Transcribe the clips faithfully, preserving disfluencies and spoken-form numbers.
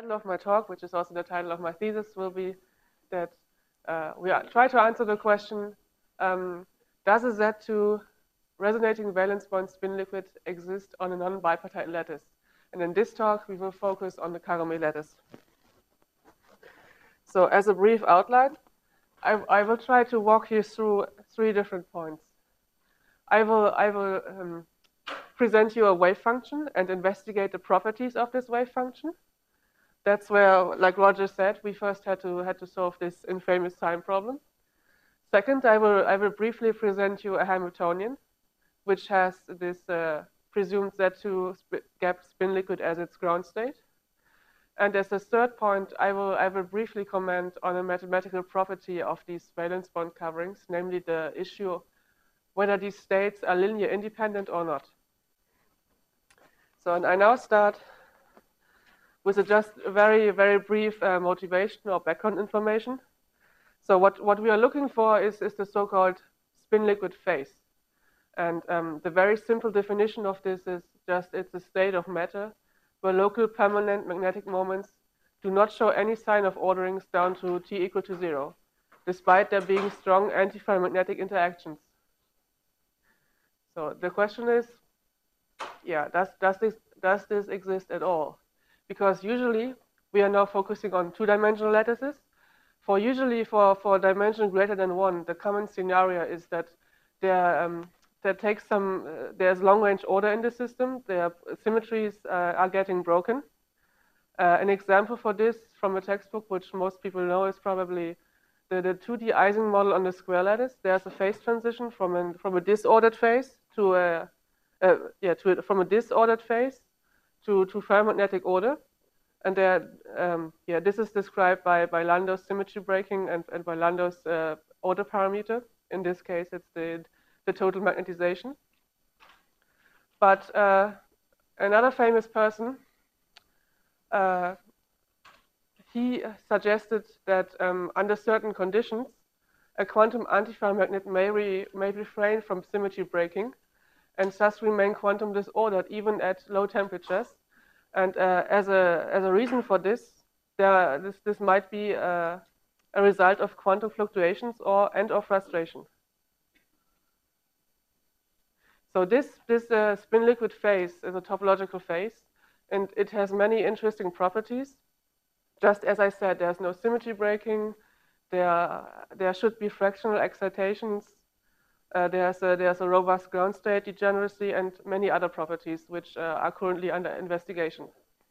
title of my talk, which is also the title of my thesis, will be that uh, we are, try to answer the question, um, does a Z two resonating valence bond spin liquid exist on a non-bipartite lattice? And in this talk, we will focus on the Kagome lattice. So as a brief outline, I, I will try to walk you through three different points. I will, I will um, present you a wave function and investigate the properties of this wave function. That's where, like Roger said, we first had to had to solve this infamous time problem. Second, I will I will briefly present you a Hamiltonian, which has this uh, presumed Z two sp gap spin liquid as its ground state. And as a third point, I will I will briefly comment on a mathematical property of these valence bond coverings, namely the issue whether these states are linear independent or not. So, and I now start with a just a very, very brief uh, motivation or background information. So what, what we are looking for is, is the so-called spin liquid phase. And um, the very simple definition of this is just it's a state of matter where local permanent magnetic moments do not show any sign of orderings down to t equal to zero, despite there being strong antiferromagnetic interactions. So the question is, yeah, does, does, this, does this exist at all? Because usually we are now focusing on two-dimensional lattices. For usually for, for dimension greater than one, the common scenario is that there, um, there takes some, uh, there's long-range order in the system. Their symmetries uh, are getting broken. Uh, an example for this from a textbook, which most people know, is probably the, the two D Ising model on the square lattice. There's a phase transition from, an, from a disordered phase to a, uh, yeah, to a, from a disordered phase to, to ferromagnetic order. And there, um, yeah, this is described by, by Landau's symmetry breaking and, and by Landau's uh, order parameter. In this case, it's the, the total magnetization. But uh, another famous person, uh, he suggested that um, under certain conditions, a quantum antiferromagnet may, re, may refrain from symmetry breaking and thus remain quantum disordered even at low temperatures. And uh, as a as a reason for this, there this this might be uh, a result of quantum fluctuations or and or frustration. So this this uh, spin liquid phase is a topological phase, and it has many interesting properties. Just as I said, there's no symmetry breaking. There there should be fractional excitations. Uh, there's a, there's a robust ground state degeneracy and many other properties which uh, are currently under investigation.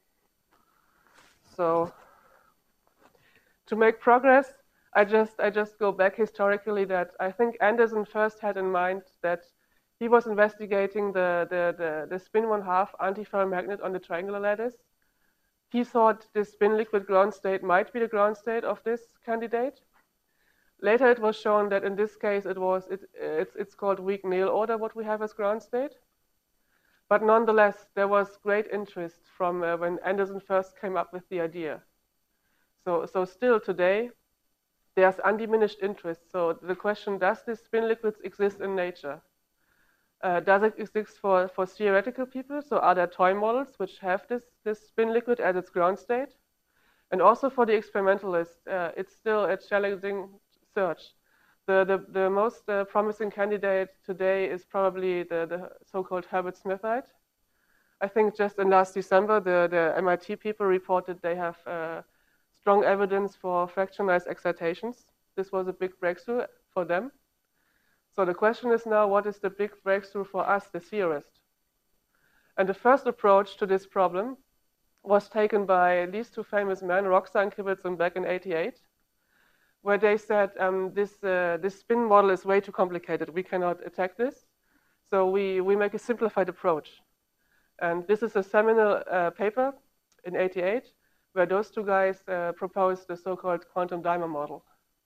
So to make progress, I just I just go back historically that I think Anderson first had in mind that he was investigating the the the, the spin one half antiferromagnet on the triangular lattice. He thought this spin liquid ground state might be the ground state of this candidate. Later, it was shown that in this case, it was it, it's it's called weak Néel order, what we have as ground state. But nonetheless, there was great interest from uh, when Anderson first came up with the idea. So so still today, there's undiminished interest. So the question: does this spin liquids exist in nature? Uh, does it exist for for theoretical people? So are there toy models which have this this spin liquid as its ground state? And also for the experimentalists, uh, it's still a challenging search. The, the, the most uh, promising candidate today is probably the, the so-called Herbert-Smithite. I think just in last December, the, the M I T people reported they have uh, strong evidence for fractionalized excitations. This was a big breakthrough for them. So the question is now, what is the big breakthrough for us, the theorists? And the first approach to this problem was taken by these two famous men, Roxa and Kibitson, back in eighty-eight, where they said um, this, uh, this spin model is way too complicated. We cannot attack this. So we, we make a simplified approach. And this is a seminal uh, paper in eighty-eight, where those two guys uh, proposed the so-called quantum dimer model.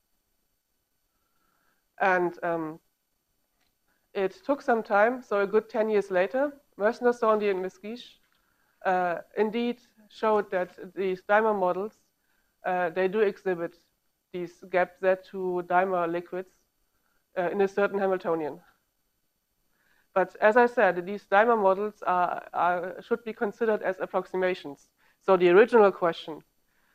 And um, it took some time, so a good ten years later, Mersner, Sondy, and Mesquiche uh, indeed showed that these dimer models, uh, they do exhibit these gap Z two dimer liquids uh, in a certain Hamiltonian. But as I said, these dimer models are, are, should be considered as approximations. So the original question,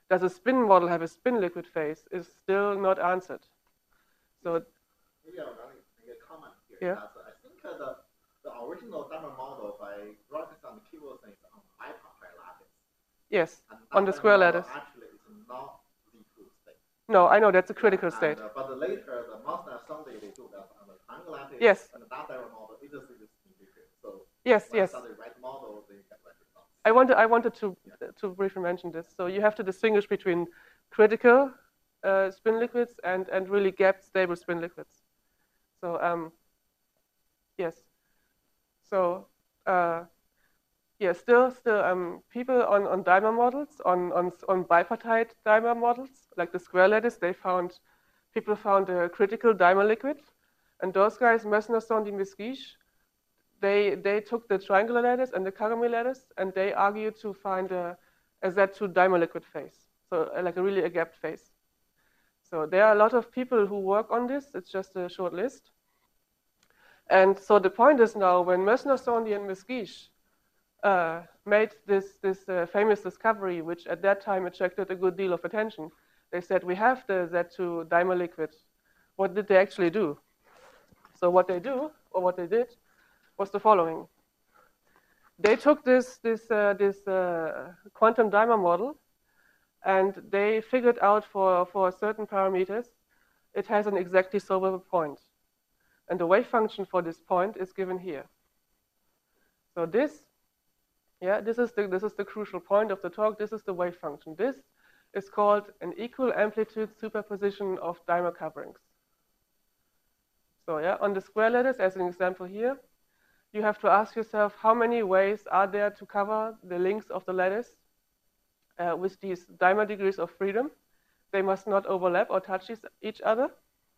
does a spin model have a spin liquid phase, is still not answered. So maybe I'll make a comment here. Yeah. That I think uh, the, the original diamond model by Rodriguez and Kivelson is on bipartite lattice. Yes, and on the square lattice. Actually, it's not the full state. No, I know that's a critical yeah, state. And, uh, but later, the Mosner and Sunday, they do that on the triangle lattice. Yes. And that diamond model is a single spin liquid. So yes, when yes. the right model, they get right results. I wanted, I wanted to yeah. to briefly mention this. So you have to distinguish between critical uh, spin liquids and and really gapped stable spin liquids. So um, yes. So uh, yeah, still still um, people on on dimer models on on on bipartite dimer models like the square lattice, they found people found a critical dimer liquid, and those guys, Messner, Sondy, Mesquiche, they they took the triangular lattice and the Kagami lattice, and they argued to find a, a Z two dimer liquid phase, so uh, like a really a gapped phase. So there are a lot of people who work on this. It's just a short list. And so the point is now, when Messner, Sondy, and Mesquiche uh, made this this uh, famous discovery, which at that time attracted a good deal of attention, they said, we have the Z two dimer liquid. What did they actually do? So what they do, or what they did, was the following. They took this this uh, this uh, quantum dimer model, and they figured out for for certain parameters, it has an exactly solvable point, and the wave function for this point is given here. So this, yeah, this is the this is the crucial point of the talk. This is the wave function. This is called an equal amplitude superposition of dimer coverings. So yeah, on the square lattice, as an example here, you have to ask yourself, how many ways are there to cover the links of the lattice uh, with these dimer degrees of freedom? They must not overlap or touch each other.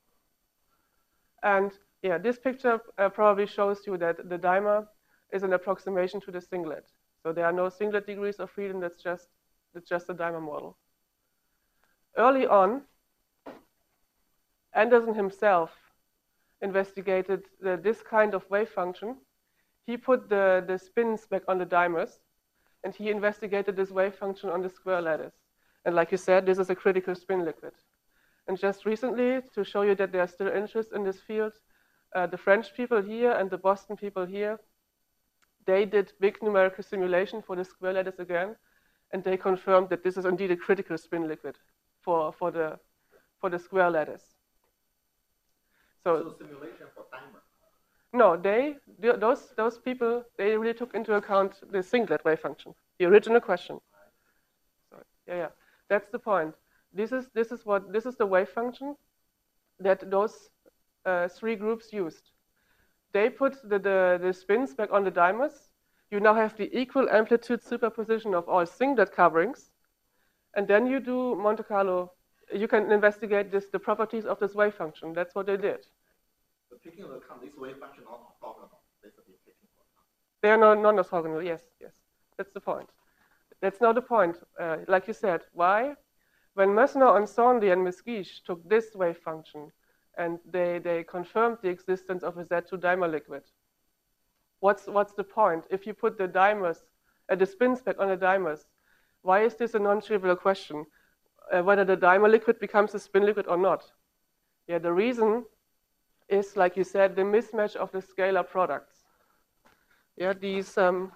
And yeah, this picture uh, probably shows you that the dimer is an approximation to the singlet. So there are no singlet degrees of freedom. That's just that's just a dimer model. Early on, Anderson himself investigated the, this kind of wave function. He put the, the spins back on the dimers, and he investigated this wave function on the square lattice. And like you said, this is a critical spin liquid. And just recently, to show you that there's still interest in this field, uh, the French people here and the Boston people here, they did big numerical simulation for the square lattice again, and they confirmed that this is indeed a critical spin liquid for, for, the, for the square lattice. So, so simulation for dimer. No, they, those, those people, they really took into account the singlet wave function, the original question. Sorry. Yeah, yeah, that's the point. This is, this is what, this is the wave function that those uh, three groups used. They put the, the, the spins back on the dimers. You now have the equal amplitude superposition of all singlet coverings. And then you do Monte Carlo. You can investigate this, the properties of this wave function. That's what they did. So taking into account this wave function not orthogonal, basically taking into account. They are non non-orthogonal, yes, yes. That's the point. That's not the point. Uh, like you said, why? When Messner and Sondy and Mesquiche took this wave function and they, they confirmed the existence of a Z two dimer liquid, what's, what's the point? If you put the dimers, uh, the spins back on the dimers, why is this a non-trivial question? Uh, whether the dimer liquid becomes a spin liquid or not? Yeah, the reason is, like you said, the mismatch of the scalar products. Yeah, these, um,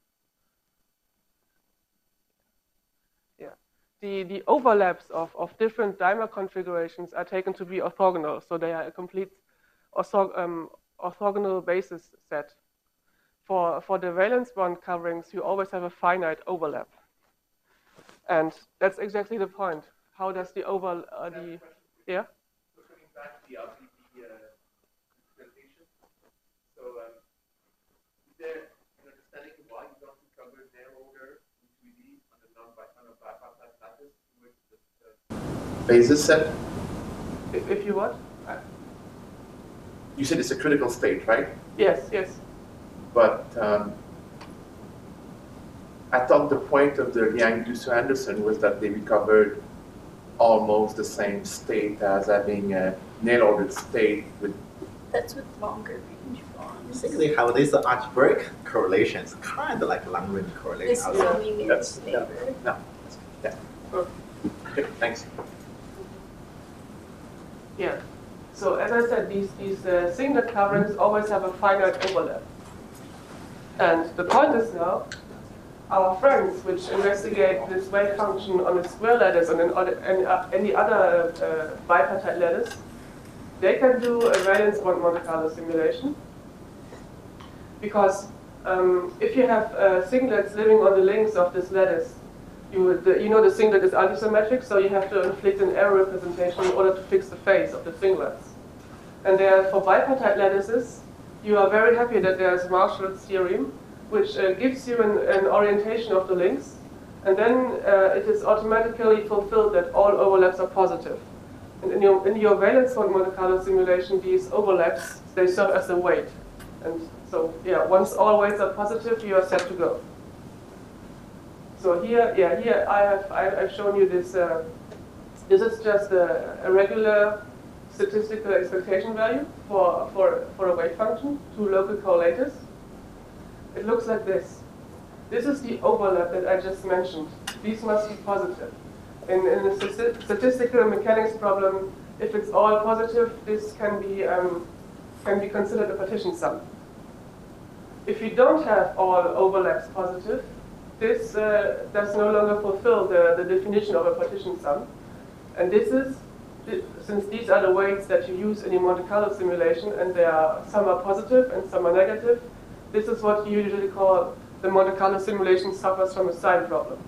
yeah, the, the overlaps of, of different dimer configurations are taken to be orthogonal, so they are a complete orthog um, orthogonal basis set. For, for the valence bond coverings, you always have a finite overlap. And that's exactly the point. How does the over, uh, the, yeah? So coming back to the L P D uh, presentation, so um, is there an understanding of why you don't recover nail order in three D on the non-bipartite lattice in which the basis set? If, if you what? You said it's a critical state, right? Yes, yes. But um, I thought the point of the Yang, Dusso, Anderson was that they recovered almost the same state as having a nail-ordered state with. That's with longer range forms. Basically, how this algebraic correlation is kind of like long range correlation. Assuming it's yeah. neighbor. No. Yeah. Oh. Okay, thanks. Yeah. So as I said, these, these uh, singlet coverings always have a finite overlap. And the point is now, our friends which investigate this wave function on the square lattice and in other, any, uh, any other uh, bipartite lattice, they can do a valence bond Monte Carlo simulation. Because um, if you have uh, singlets living on the links of this lattice, you, the, you know the singlet is antisymmetric, so you have to inflict an error representation in order to fix the phase of the singlets. And there, for bipartite lattices, you are very happy that there is Marshall's theorem, which uh, gives you an, an orientation of the links, and then uh, it is automatically fulfilled that all overlaps are positive. And in your, in your valence bond Monte Carlo simulation, these overlaps, they serve as a weight. And so, yeah, once all weights are positive, you are set to go. So here, yeah, here I have I, I've shown you this. Uh, this is just a, a regular statistical expectation value for for for a wave function, two local correlators. It looks like this. This is the overlap that I just mentioned. These must be positive. In, in a stati statistical mechanics problem, if it's all positive, this can be um, can be considered a partition sum. If you don't have all overlaps positive, this uh, does no longer fulfill the, the definition of a partition sum. And this is, since these are the weights that you use in your Monte Carlo simulation, and they are, some are positive and some are negative, this is what you usually call the Monte Carlo simulation suffers from a sign problem.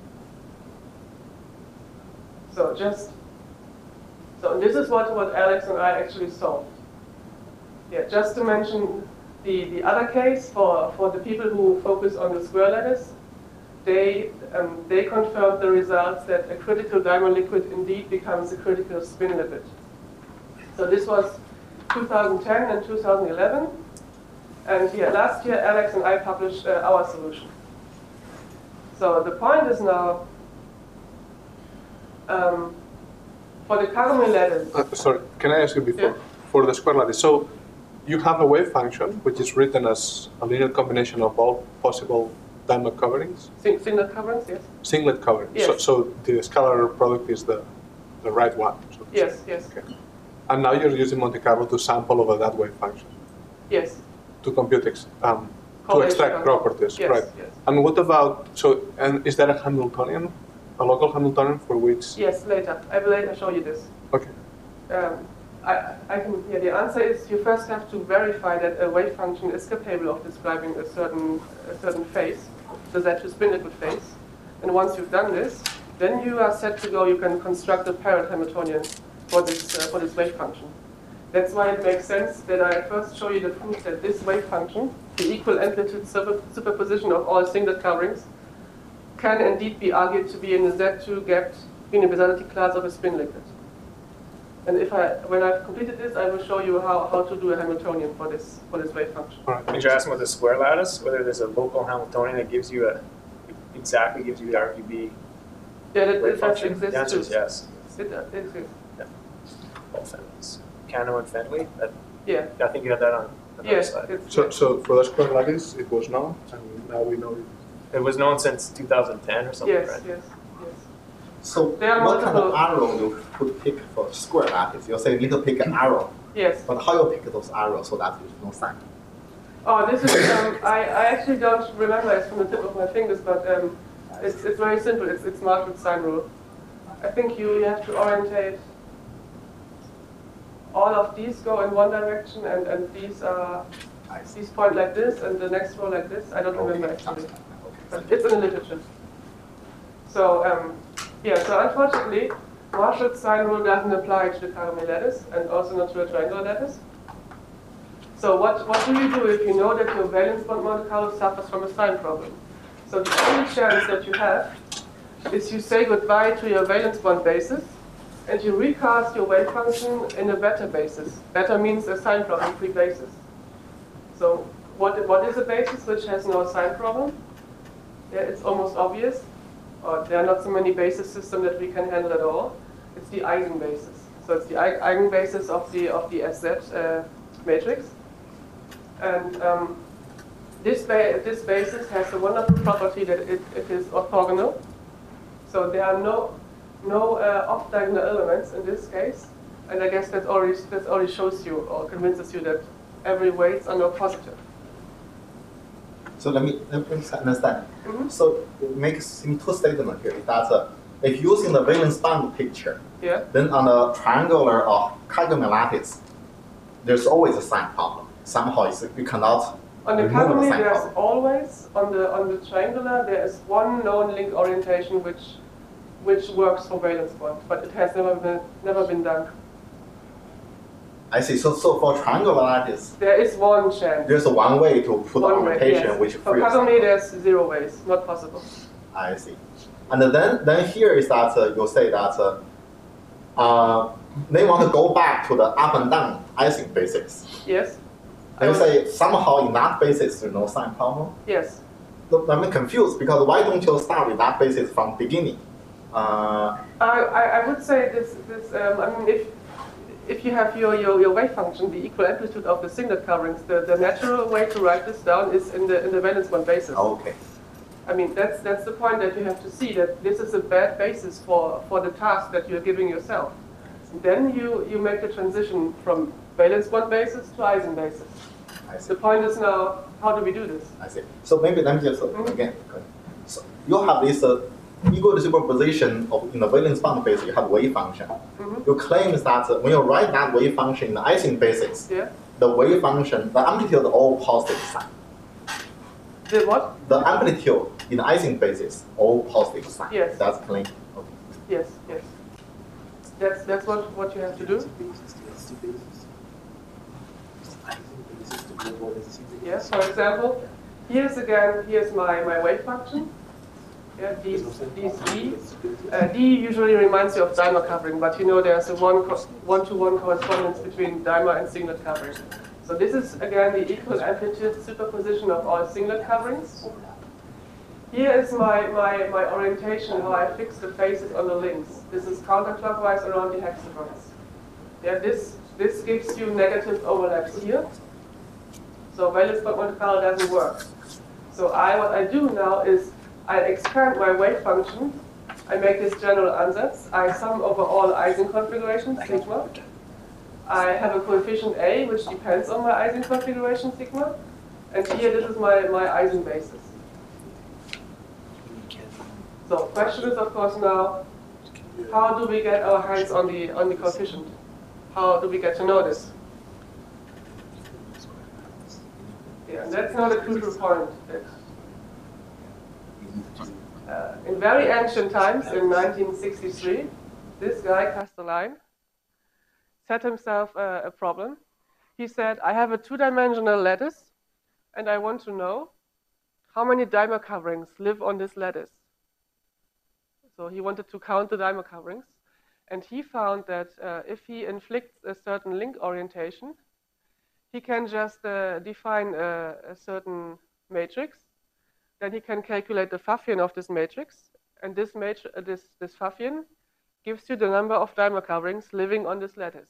So just, so this is what, what Alex and I actually solved. Yeah, just to mention the, the other case for, for the people who focus on the square lattice, they, um, they confirmed the results that a critical diamond liquid indeed becomes a critical spin limit. So this was two thousand ten and two thousand eleven. And yeah, last year Alex and I published uh, our solution. So the point is now, um, for the Kagome lattice. Uh, sorry, can I ask you before? Yeah. For the square lattice, so you have a wave function which is written as a linear combination of all possible diamond coverings? Sing singlet coverings, yes. Singlet coverings. Yes. So, so the scalar product is the, the right one? So to Yes, say. yes. Okay. And now you're using Monte Carlo to sample over that wave function? Yes. To compute, ex um, to Correlation extract function. properties, Yes, right? yes. And what about, so, and is there a Hamiltonian, a local Hamiltonian for which? Yes, later. I will later show you this. Okay. Um, I, I can, yeah, the answer is you first have to verify that a wave function is capable of describing a certain, a certain phase, the Z two spin liquid phase. And once you've done this, then you are set to go. You can construct a parent Hamiltonian for this, uh, for this wave function. That's why it makes sense that I first show you the proof that this wave function, the equal amplitude super, superposition of all singlet coverings, can indeed be argued to be in the Z two gapped universality class of a spin liquid. And if I, when I've completed this, I will show you how, how to do a Hamiltonian for this for this wave function. All right. Did you ask about the square lattice, whether there's a local Hamiltonian that gives you a, exactly gives you the R G B Yeah, that, wave that function? exists The answer too. is yes. It uh, exists. Both ends. Cano and Fenley, that, Yeah. I think you had that on another Yes. slide. It's, So, so for the square lattice, it was known, and now we know it. It was known since two thousand ten or something, yes, right? yes, yes. So There are what kind of multiple- arrow you could pick for square lattice? You say you need to pick an arrow, Yes. but how you pick those arrows so that there's no sign? Oh, this is, um, I, I actually don't remember it from the tip of my fingers, but um, it's, it's very simple. It's, it's Marshall's sign rule. I think you, you have to orientate, all of these go in one direction, and, and these are, these point like this, and the next row like this. I don't remember Okay, actually, that's fine. Okay, but it's in the literature. So, um, yeah, so unfortunately, Marshall's sign rule doesn't apply to the Kagome lattice, and also not to the triangular lattice. So what, what do you do if you know that your valence bond Monte Carlo suffers from a sign problem? So the only chance that you have is you say goodbye to your valence bond basis, and you recast your wave function in a beta basis. Beta means a sign problem-free basis. So what, what is a basis which has no sign problem? Yeah, it's almost obvious. Or there are not so many basis systems that we can handle at all. It's the eigenbasis. So it's the eigenbasis of the of the S Z uh, matrix. And um, this ba this basis has a wonderful property that it, it is orthogonal. So there are no no uh, off-diagonal elements in this case, and I guess that already that already shows you or convinces you that every weights are not positive. So let me let me understand. Mm-hmm. So it makes in two statements here. That uh, if using the valence band picture, Yeah. then on the triangular or Kagome lattice, there's always a sign problem. Somehow it's, you cannot On the remove the Kagome, sign there's problem. always on the on the triangular there is one known link orientation which which works for valence bond, but it has never been never been done. I see. So so for triangular lattice, There is one chance. there's one way to put One way, orientation yes. which For frees. Kagome, there's zero ways, not possible. I see. And then then here is that uh, you say that uh, uh, they want to go back to the up and down Ising basis. Yes. They I say somehow in that basis there's no sign problem. Yes. So I'm confused because why don't you start with that basis from beginning? Uh, I, I I would say this this um, I mean if if you have your, your, your wave function, the equal amplitude of the singlet coverings, the, the natural way to write this down is in the in the valence bond basis. okay. I mean that's that's the point that you have to see that this is a bad basis for, for the task that you're giving yourself. Then you, you make the transition from valence bond basis to Ising basis. I see. The point is now, how do we do this? I see. So maybe let me just uh, Mhm. again. So you have this uh, equal superposition of in the valence bond basis. You have wave function. Mm-hmm. Your claim is that uh, when you write that wave function in the Ising basis, Yeah. the wave function, the amplitude all positive sign. The what? The amplitude in the Ising basis all positive sign. Yes. That's claim. Okay. Yes, yes. That's that's what, what you have to do. Yes, for example, here's again, here's my, my wave function. Yeah, these, these D. Uh, D usually reminds you of dimer covering, but you know there's a one, co one-to-one correspondence between dimer and singlet covering. So this is again the equal amplitude superposition of all singlet coverings. Here is my, my, my orientation, how I fix the faces on the links. This is counterclockwise around the hexagons. Yeah, this, this gives you negative overlaps here. So valence bond Monte Carlo doesn't work. So I, what I do now is I expand my wave function. I make this general ansatz. I sum over all Ising configurations, sigma. I have a coefficient A, which depends on my Ising configuration, sigma. And here, this is my, my Ising basis. So question is, of course, now, how do we get our hands on the, on the coefficient? How do we get to know this? Yeah, and that's not a crucial point. That, uh, in very ancient times, in nineteen sixty-three, this guy, Castelline, set himself a, a problem. He said, I have a two-dimensional lattice, and I want to know how many dimer coverings live on this lattice. So he wanted to count the dimer coverings. And he found that uh, if he inflicts a certain link orientation, he can just uh, define a, a certain matrix. Then he can calculate the Pfaffian of this matrix. And this, matri uh, this, this Pfaffian gives you the number of dimer coverings living on this lattice.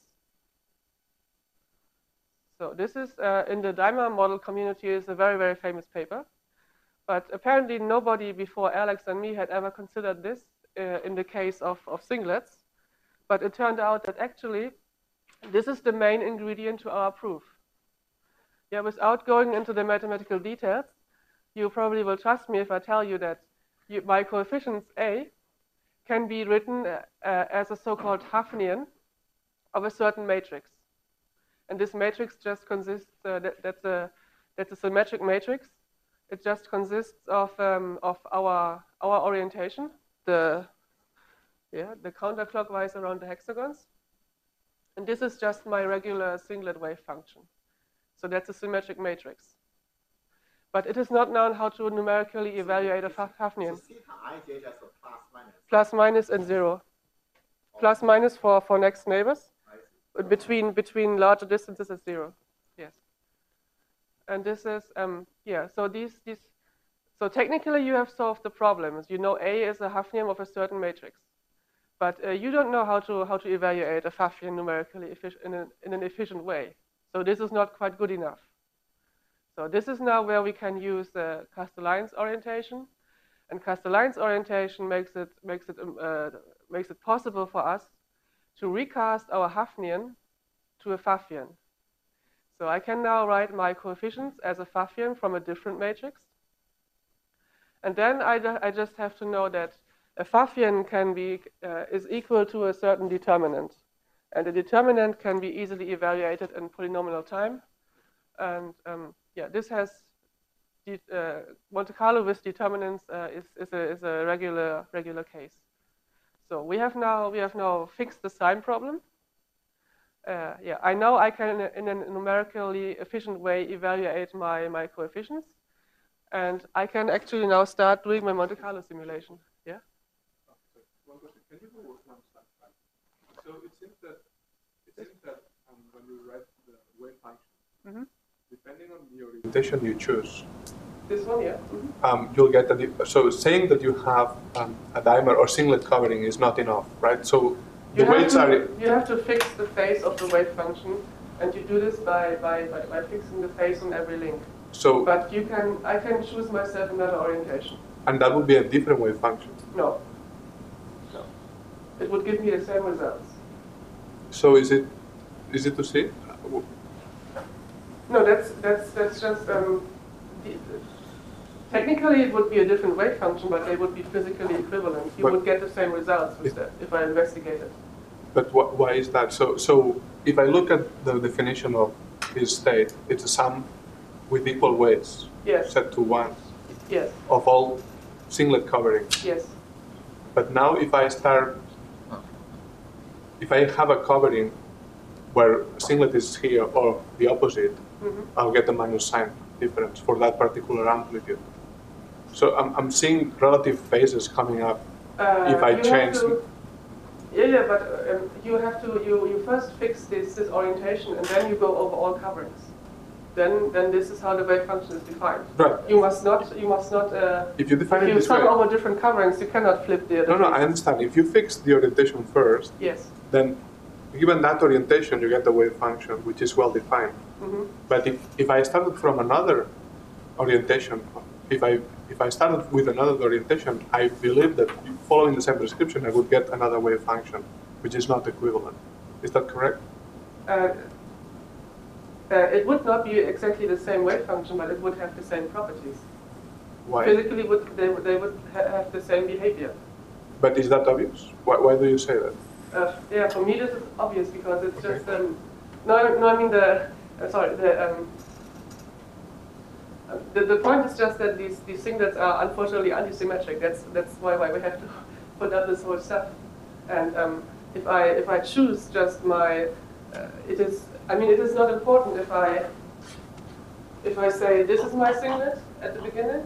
So this is, uh, in the dimer model community, is a very, very famous paper. But apparently nobody before Alex and me had ever considered this uh, in the case of, of singlets. But it turned out that actually this is the main ingredient to our proof. Yeah, without going into the mathematical details, you probably will trust me if I tell you that you, my coefficients A can be written uh, uh, as a so-called Hafnian of a certain matrix. And this matrix just consists, uh, that, that's, a, that's a symmetric matrix. It just consists of, um, of our, our orientation, the, yeah, the counterclockwise around the hexagons. And this is just my regular singlet wave function. So that's a symmetric matrix. But it is not known how to numerically evaluate a Hafnian. So theta ij just a plus minus. Plus, minus, and zero. Plus, minus for, for next neighbors. But between, between larger distances is zero. Yes. And this is, um, yeah, so these, these, so technically you have solved the problem. You know A is a Hafnian of a certain matrix. But uh, you don't know how to, how to evaluate a Pfaffian numerically in, a, in an efficient way. So this is not quite good enough. So this is now where we can use uh, Castelline's orientation. And Castelline's orientation makes it, makes it, um, uh, makes it possible for us to recast our Hafnian to a Pfaffian. So I can now write my coefficients as a Pfaffian from a different matrix. And then I, I just have to know that a Pfaffian can be, uh, is equal to a certain determinant. And the determinant can be easily evaluated in polynomial time. And um, yeah, this has de uh, Monte Carlo with determinants uh, is, is, a, is a regular regular case. So we have now we have now fixed the sign problem. Uh, yeah, I know I can in a numerically efficient way evaluate my my coefficients, and I can actually now start doing my Monte Carlo simulation. Yeah. One question. Can you go one step back? So it seems that it seems that um, when you write the wave function, mm-hmm. depending on the orientation you choose, this one, yeah. Mm-hmm. um, you'll get a. So saying that you have um, a dimer or singlet covering is not enough, right? So the you weights to, are. You have to fix the phase of the wave function, and you do this by by, by, by fixing the phase on every link. So. But you can, I can choose myself another orientation. And that would be a different wave function. No. No. It would give me the same results. So is it, is it to see? No, that's that's that's just um, the, technically it would be a different wave function, but they would be physically equivalent. You but would get the same results with that if I investigated. But wh why is that? So so if I look at the definition of this state, it's a sum with equal weights yes. set to one yes. of all singlet coverings. Yes. But now if I start, if I have a covering where singlet is here or the opposite, mm-hmm. I'll get a minus sign difference for that particular amplitude. So I'm, I'm seeing relative phases coming up uh, if I change. To, yeah, yeah, but um, you have to, you, you first fix this, this orientation and then you go over all coverings. Then, then this is how the wave function is defined. Right. You must not, you must not. Uh, if you define if it you this sum way, over different coverings, you cannot flip the. No, no, I understand. If you fix the orientation first, yes. Then, given that orientation, you get the wave function, which is well defined. Mm-hmm. But if, if I started from another orientation, if I if I started with another orientation, I believe that following the same description, I would get another wave function, which is not equivalent. Is that correct? Uh, Uh, it would not be exactly the same wave function, but it would have the same properties. Why? Physically, would they, they would ha have the same behavior. But is that obvious? Why, why do you say that? Uh, yeah, for me this is obvious because it's Okay. just um, no, no. I mean the uh, sorry the um, uh, the the point is just that these these singlets are unfortunately antisymmetric. That's that's why why we have to put up this whole stuff. And um, if I if I choose just my uh, it is. I mean, it is not important if I if I say this is my singlet at the beginning,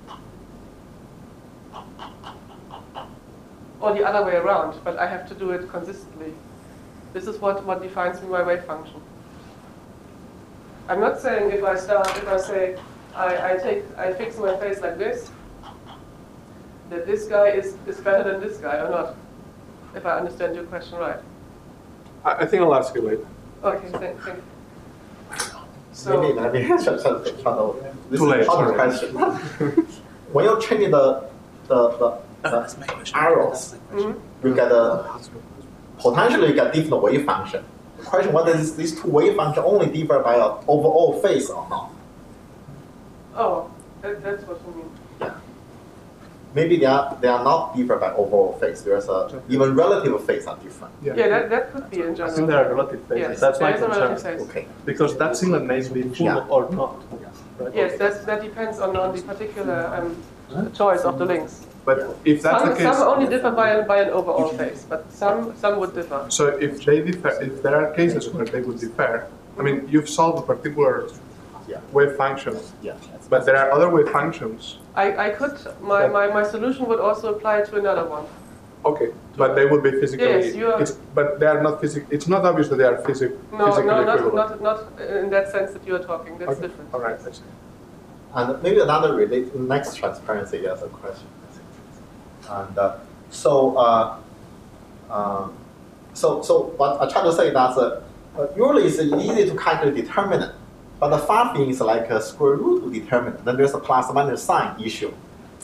or the other way around. But I have to do it consistently. This is what what defines my wave function. I'm not saying if I start if I say I, I take I fix my face like this, that this guy is is better than this guy or not. If I understand your question right. I, I think I'll ask you later. Okay, thank, thank you. So, Maybe let me try, try, try to, this Too late, is another sorry. question. When you're changing the the, the, the arrows, mm-hmm. you get a potentially you get different wave function. The question whether this, these two wave functions only differ by an overall phase or not. Oh, that, that's what you mean. Yeah. Maybe they are they are not different by overall phase. There's a even relative phase are different. Yeah, that, that could be in I general. think there are relative phases. Yes, That's my there is a relative concern. phase. Okay. Because that singlet may be full Yeah. or not. Right? Yes, that's, that depends on, on the particular um, choice of the links. But if that's Some, the case, some only differ by, by an overall phase, but some, some would differ. so if they differ, if there are cases where they would differ, I mean, you've solved a particular Yeah. wave function, Yeah. but there are other wave functions. I, I could, my, my, my solution would also apply to another one. Okay, but they would be physically. Yes, you are- It's, but they are not physic. It's not obvious that they are physic, No, physically no, not, equivalent. not, not in that sense that you are talking. That's Okay. different. All right. I see. And maybe another related next transparency is a question. And uh, so, uh, um, so, so what I try to say that uh, uh, usually it's easy to calculate determinant, but the far thing is like a square root of determinant. Then there's a plus minus sign issue.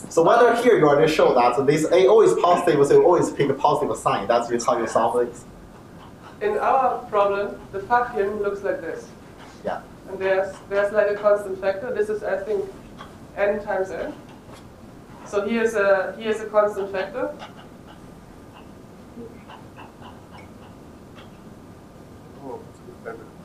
So whether here you already show that this A always positive, so you always pick a positive sign. That's how you solve it. In our problem, the Pfaffian looks like this. Yeah. And there's there's like a constant factor. This is, I think, n times n. So here's a here's a constant factor. Oh, it's a bit better.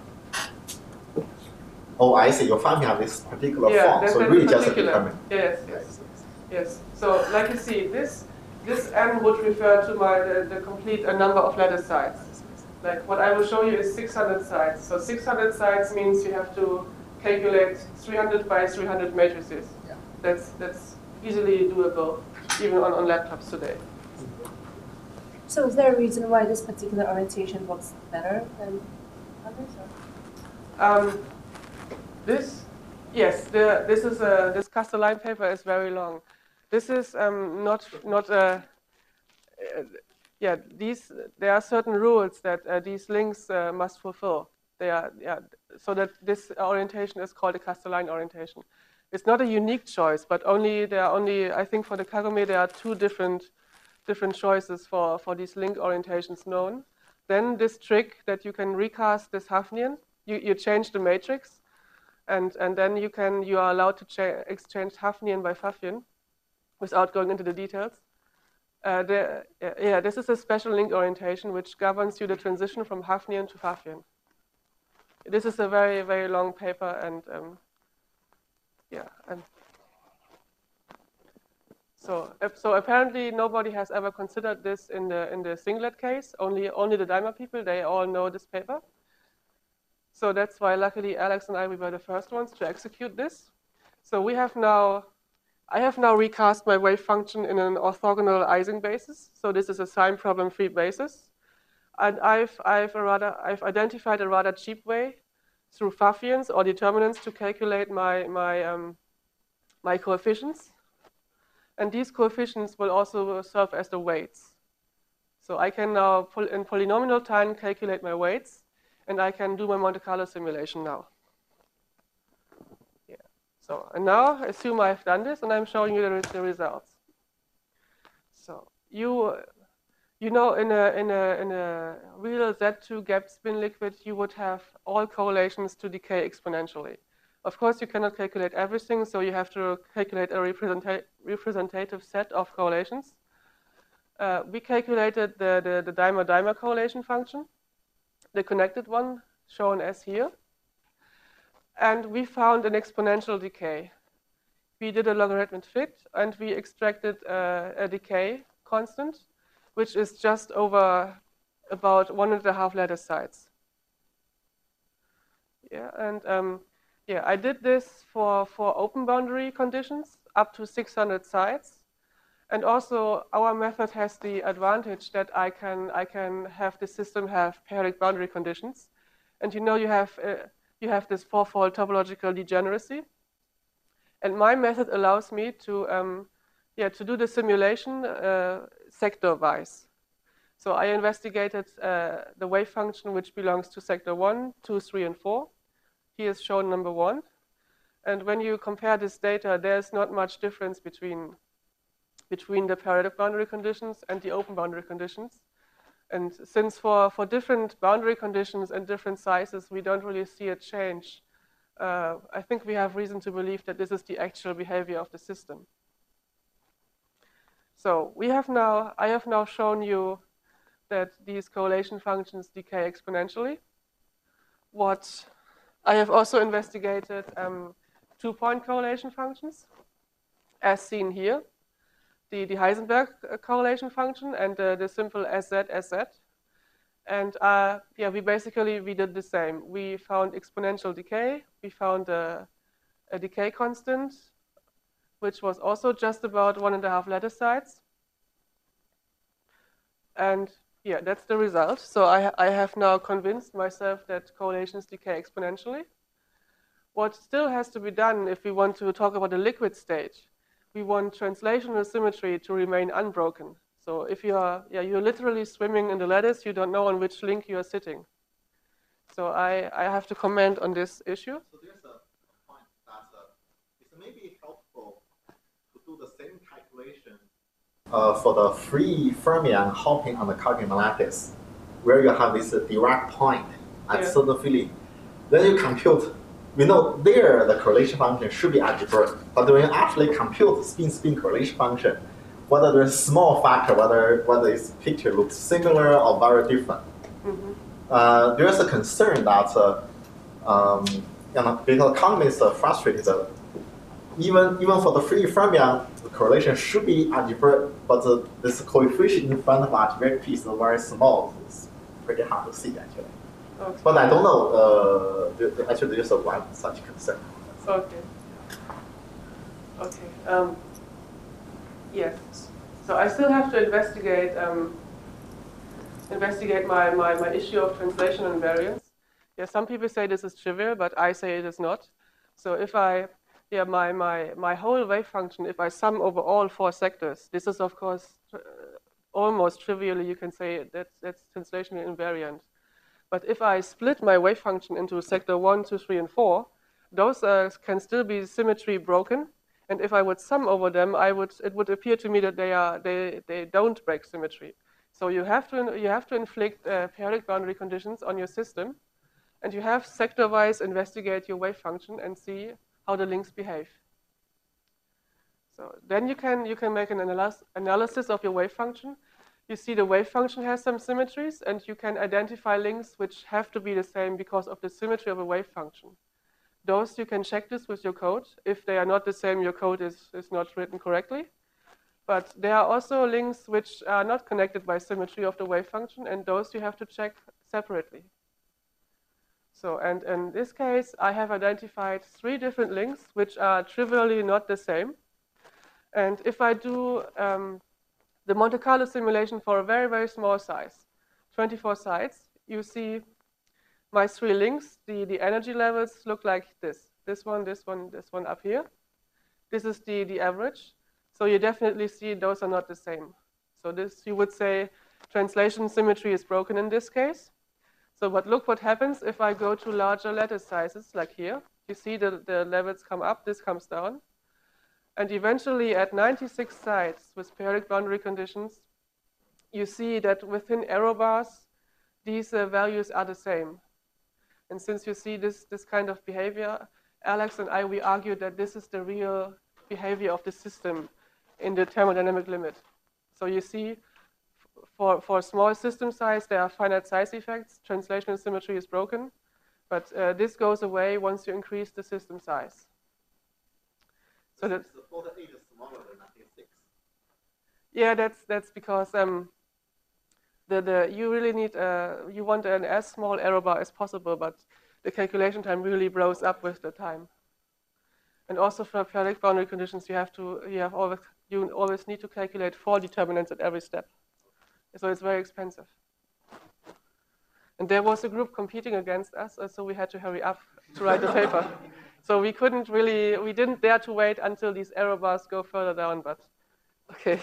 Oh, I see. Your function have this particular Yeah, form, that's so that's really just a particular. determinant. Yes, yes, yes. So like you see, this this n would refer to my the, the complete a number of lattice sites. Like what I will show you is six hundred sites. So six hundred sites means you have to calculate three hundred by three hundred matrices. Yeah. That's that's easily doable, even on, on laptops today. So is there a reason why this particular orientation works better than others? Or? Um, this, yes, the, this is a, this Castelline paper is very long. This is um, not not a. Uh, yeah, these there are certain rules that uh, these links uh, must fulfill. They are yeah, so that this orientation is called a Castelline orientation. It's not a unique choice, but only there are only I think for the Kagome there are two different different choices for for these link orientations known. Then this trick that you can recast this Hafnian, you you change the matrix, and and then you can you are allowed to cha exchange Hafnian by Pfaffian, without going into the details. Uh, the, uh, yeah, this is a special link orientation which governs you the transition from Hafnian to Pfaffian. This is a very, very long paper, and um, yeah, and so uh, so apparently nobody has ever considered this in the in the singlet case. Only only the Daimler people, they all know this paper. So that's why, luckily, Alex and I we were the first ones to execute this. So we have now. I have now recast my wave function in an orthogonal Ising basis. So this is a sign problem-free basis. And I've, I've, a rather, I've identified a rather cheap way through Pfaffians or determinants to calculate my, my, um, my coefficients. And these coefficients will also serve as the weights. So I can now, pull in polynomial time, calculate my weights, and I can do my Monte Carlo simulation now. So, and now assume I've done this, and I'm showing you the, the results. So you, you know, in a in a in a real Z two gap spin liquid, you would have all correlations to decay exponentially. Of course, you cannot calculate everything, so you have to calculate a representa representative set of correlations. Uh, we calculated the the, the dimer-dimer correlation function, the connected one shown as here. And we found an exponential decay. We did a logarithmic fit, and we extracted uh, a decay constant, which is just over about one and a half lattice sites. Yeah, and um, yeah, I did this for, for open boundary conditions up to six hundred sites. And also, our method has the advantage that I can, I can have the system have periodic boundary conditions. And you know you have uh, you have this fourfold topological degeneracy. And my method allows me to, um, yeah, to do the simulation uh, sector-wise. So I investigated uh, the wave function which belongs to sector one, two, three, and four. Here is shown number one. And when you compare this data, there's not much difference between, between the periodic boundary conditions and the open boundary conditions. And since for, for different boundary conditions and different sizes, we don't really see a change, uh, I think we have reason to believe that this is the actual behavior of the system. So we have now, I have now shown you that these correlation functions decay exponentially. What I have also investigated um, two-point correlation functions, as seen here. The, the Heisenberg correlation function and the, the simple S Z S Z. And uh, yeah, we basically, we did the same. We found exponential decay. We found a, a decay constant, which was also just about one and a half lattice sites. And yeah, that's the result. So I, I have now convinced myself that correlations decay exponentially. What still has to be done if we want to talk about the liquid state, we want translational symmetry to remain unbroken. So if you are, yeah, you're literally swimming in the lattice, you don't know on which link you are sitting. So I, I have to comment on this issue. So there's a point that uh, it's maybe helpful to do the same kind calculation uh, for the free fermion hopping on the Cartesian lattice, where you have this uh, direct point at Yeah. certain field. Then you compute. We know there the correlation function should be algebraic, but when you actually compute spin-spin correlation function, whether there's a small factor, whether whether this picture looks similar or very different, Mm-hmm. uh, there's a concern that uh, um, you know, because economists are frustrated that even even for the free fermion, the correlation should be algebraic, but the, this coefficient in front of algebraic piece is very small. It's pretty hard to see actually. Okay. But I don't know. Uh, there- there- actually, there's a one such concern. Okay. Okay. Um, yes. So I still have to investigate um, investigate my, my, my issue of translation invariance. Yeah, some people say this is trivial, but I say it is not. So if I, yeah, my, my, my whole wave function, if I sum over all four sectors, this is of course uh, almost trivially, you can say that that's translationally invariant. But if I split my wave function into sector one, two, three, and four, those uh, can still be symmetry broken. And if I would sum over them, I would it would appear to me that they are they, they don't break symmetry. So you have to you have to inflict uh, periodic boundary conditions on your system, and you have sector-wise investigate your wave function and see how the links behave. So then you can you can make an analysis analysis of your wave function. You see the wave function has some symmetries, and you can identify links which have to be the same because of the symmetry of a wave function. Those you can check this with your code. If they are not the same, your code is, is not written correctly. But there are also links which are not connected by symmetry of the wave function, and those you have to check separately. So, and in this case, I have identified three different links which are trivially not the same. And if I do um, the Monte Carlo simulation for a very, very small size, twenty-four sites, you see my three links, the, the energy levels look like this. This one, this one, this one up here. This is the, the average. So you definitely see those are not the same. So this, you would say, translation symmetry is broken in this case. So but look what happens if I go to larger lattice sizes, like here. You see the, the levels come up, this comes down. And eventually at ninety-six sites with periodic boundary conditions, you see that within error bars, these uh, values are the same. And since you see this, this kind of behavior, Alex and I, we argued that this is the real behavior of the system in the thermodynamic limit. So you see, for, for small system size, there are finite size effects. Translational symmetry is broken. But uh, this goes away once you increase the system size. So that, the forty-eight is smaller than ninety-six. yeah, that's, that's because um, The, the, you really need, uh, you want an as small error bar as possible, but the calculation time really blows up with the time. And also for periodic boundary conditions, you have to, you have always, you always need to calculate four determinants at every step. So it's very expensive. And there was a group competing against us, so we had to hurry up to write the paper. So we couldn't really, we didn't dare to wait until these error bars go further down, but okay.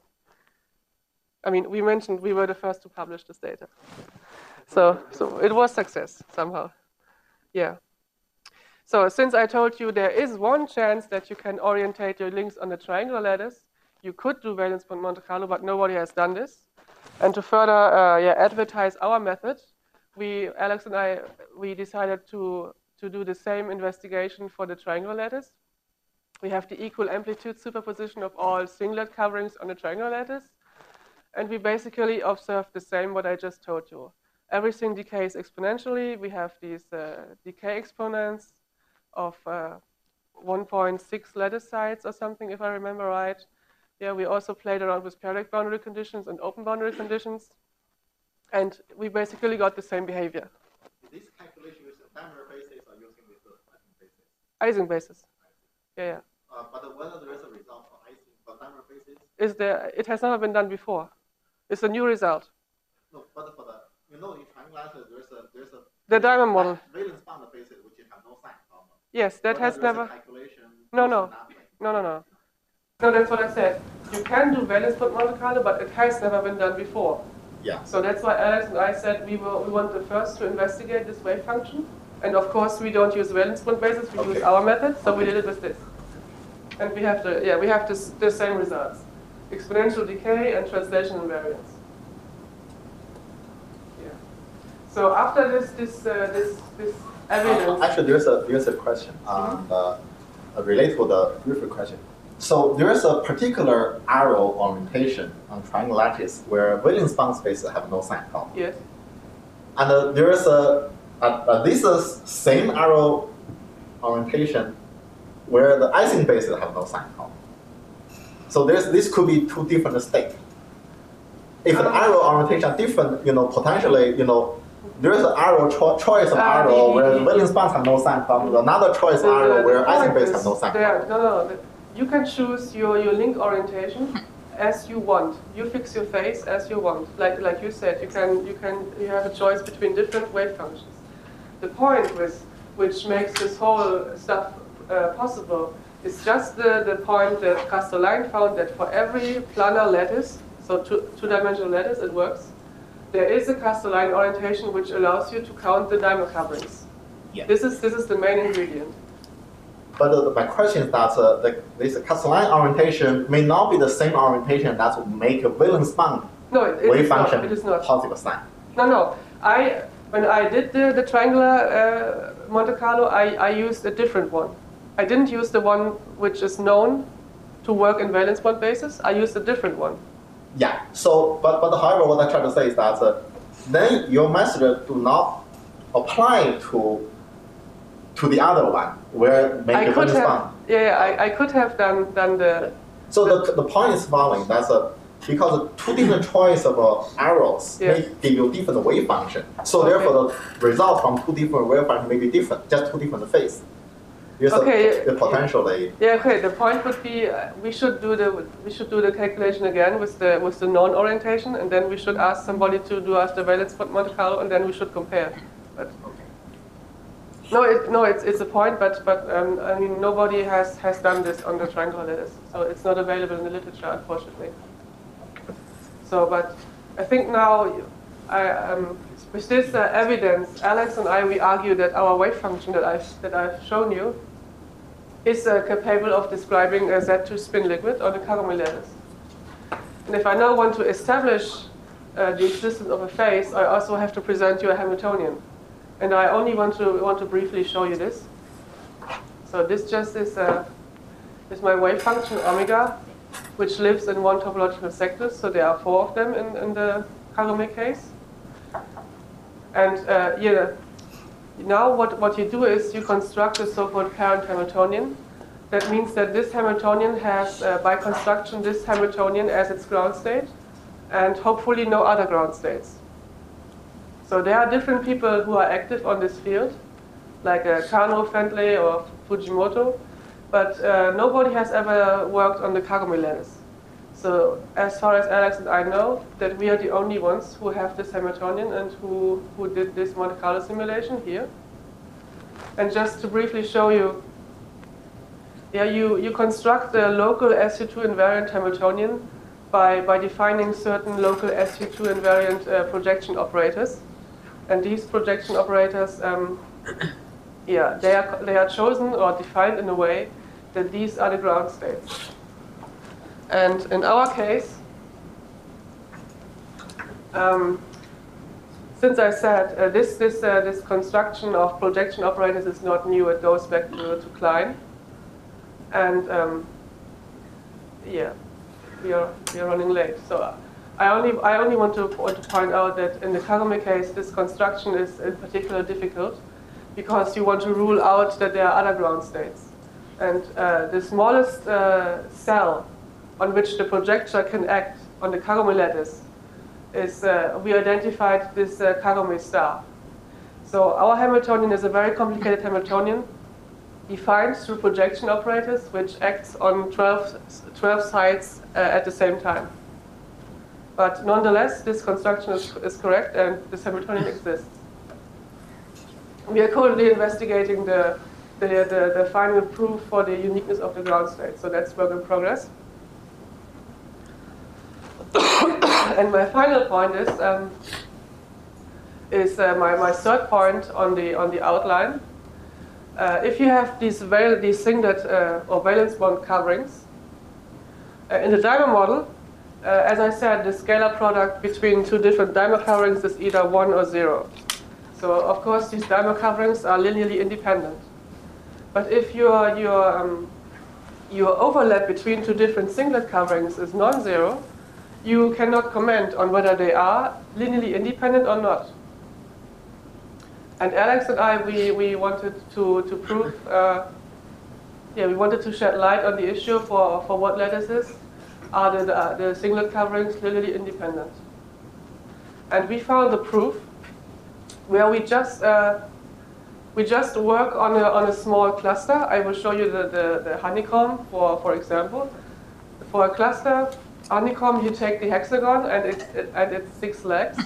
I mean, we mentioned we were the first to publish this data. So, so it was success somehow. Yeah. So since I told you there is one chance that you can orientate your links on the triangular lattice, you could do valence Monte Carlo, but nobody has done this. And to further uh, yeah, advertise our method, we, Alex and I, we decided to, to do the same investigation for the triangular lattice. We have the equal amplitude superposition of all singlet coverings on the triangular lattice. And we basically observe the same what I just told you. Everything decays exponentially. We have these uh, decay exponents of uh, one point six lattice sites or something, if I remember right. Yeah, we also played around with periodic boundary conditions and open boundary conditions. And we basically got the same behavior. This calculation using diameter basis or using with the Ising basis? Ising basis. Yeah, yeah. Uh, but whether there is a result for Ising for diameter basis? Is there, it has never been done before. It's a new result. No, but for the, you know, in triangular lattice, there's a, there's a The diamond model. Valence bound basis, which have no sign problem. Yes, that Whether has there's never. A calculation No, using no. that way. No, no, no. No, that's what I said. You can do valence Monte Carlo, but it has never been done before. Yeah. So that's why Alex and I said we will we want the first to investigate this wave function. And of course, we don't use valence point basis, we Okay. use our method, so Okay. we did it with this. And we have the, yeah, we have this, the same results. Exponential decay and translation invariance. Yeah. So after this, this, uh, this, this evidence. Uh, actually, there's a there's a question um, uh, related to the previous question. So there's a particular arrow orientation on triangle lattice where Williams-Bound spaces have no sign problem. Yes. And uh, there's a, a, a this is same arrow orientation where the Ising bases have no sign problem. So there's this could be two different states. If the arrow orientation are different, you know, potentially, you know, there's an arrow cho choice of Uh, arrow the- where the- Williams bonds have no sign problem. Another choice The- arrow the- where the Ising point bases is have no sign there- problem. No, no, the- you can choose your, your link orientation as you want. You fix your phase as you want. Like like you said, you can you can you have a choice between different wave functions. The point with which makes this whole stuff uh, possible is just the, the point that Castelline found that for every planar lattice, so two, two-dimensional lattice, it works. There is a Castelline orientation which allows you to count the dimer coverings. Yeah. This is this is the main ingredient. But uh, my question is that uh, the, this Castelline orientation may not be the same orientation that would make a Williams bound No, it, it wave is not. function It is not. positive sign. No, no. I when I did the, the triangular uh, Monte Carlo, I, I used a different one. I didn't use the one which is known to work in valence bond basis. I used a different one. Yeah. So, but but however, what I try to say is that uh, then your method do not apply to to the other one where make I a could Williams have, bound. yeah, yeah I, I could have done done the. So the, the point is following, that's a, because the two different choice of uh, arrows Yes. may give you different wave function. So Okay. therefore the result from two different wave function may be different, just two different phase. Yes, Okay, the potentially, Yeah, okay. The point would be uh, we should do the we should do the calculation again with the with the known orientation, and then we should ask somebody to do us the valence bond Monte Carlo, and then we should compare. But no, it, no, it's it's a point, but but um, I mean nobody has has done this on the triangular lattice, so it's not available in the literature, unfortunately. So, but I think now, I, um, with this uh, evidence, Alex and I we argue that our wave function that I've that I've shown you is uh, capable of describing a Z two spin liquid on a Kagome lattice. And if I now want to establish uh, the existence of a phase, I also have to present you a Hamiltonian. And I only want to want to briefly show you this. So this just is uh, is my wave function omega, which lives in one topological sector. So there are four of them in, in the Kagome case. And uh, yeah, now what, what you do is you construct a so-called parent Hamiltonian. That means that this Hamiltonian has, uh, by construction, this Hamiltonian as its ground state, and hopefully no other ground states. So there are different people who are active on this field, like uh, Kano, Fendley, or Fujimoto, but uh, nobody has ever worked on the Kagome lattice. So as far as Alex and I know, that we are the only ones who have this Hamiltonian and who, who did this Monte Carlo simulation here. And just to briefly show you, yeah, you, you construct the local S U two invariant Hamiltonian by, by defining certain local S U two invariant uh, projection operators. And these projection operators, um, yeah, they are, they are chosen or defined in a way that these are the ground states. And in our case, um, since I said uh, this this uh, this construction of projection operators is not new, it goes back to, to Klein, and um, yeah, we are we are running late. So I only I only want to want to point out that in the Kagome case, this construction is in particular difficult because you want to rule out that there are other ground states, and uh, the smallest uh, cell on which the projector can act on the Kagome lattice is, uh, we identified this uh, Kagome star. So our Hamiltonian is a very complicated Hamiltonian defined through projection operators which acts on twelve, twelve sites uh, at the same time. But nonetheless, this construction is, is correct and this Hamiltonian exists. We are currently investigating the, the, the, the final proof for the uniqueness of the ground state, so that's work in progress. And my final point is um, is uh, my, my third point on the on the outline. uh, if you have these, val these singlet uh, or valence bond coverings, uh, in the dimer model, uh, as I said, the scalar product between two different dimer coverings is either one or zero. So of course these dimer coverings are linearly independent. But if your, your, um, your overlap between two different singlet coverings is non-zero, you cannot comment on whether they are linearly independent or not. And Alex and I, we, we wanted to, to prove, uh, yeah, we wanted to shed light on the issue for, for what lattices are the, the, the singlet coverings linearly independent. And we found the proof where we just, uh, we just work on a, on a small cluster. I will show you the, the, the honeycomb, for, for example. For a cluster honeycomb, you take the hexagon and, it, it, and its six legs.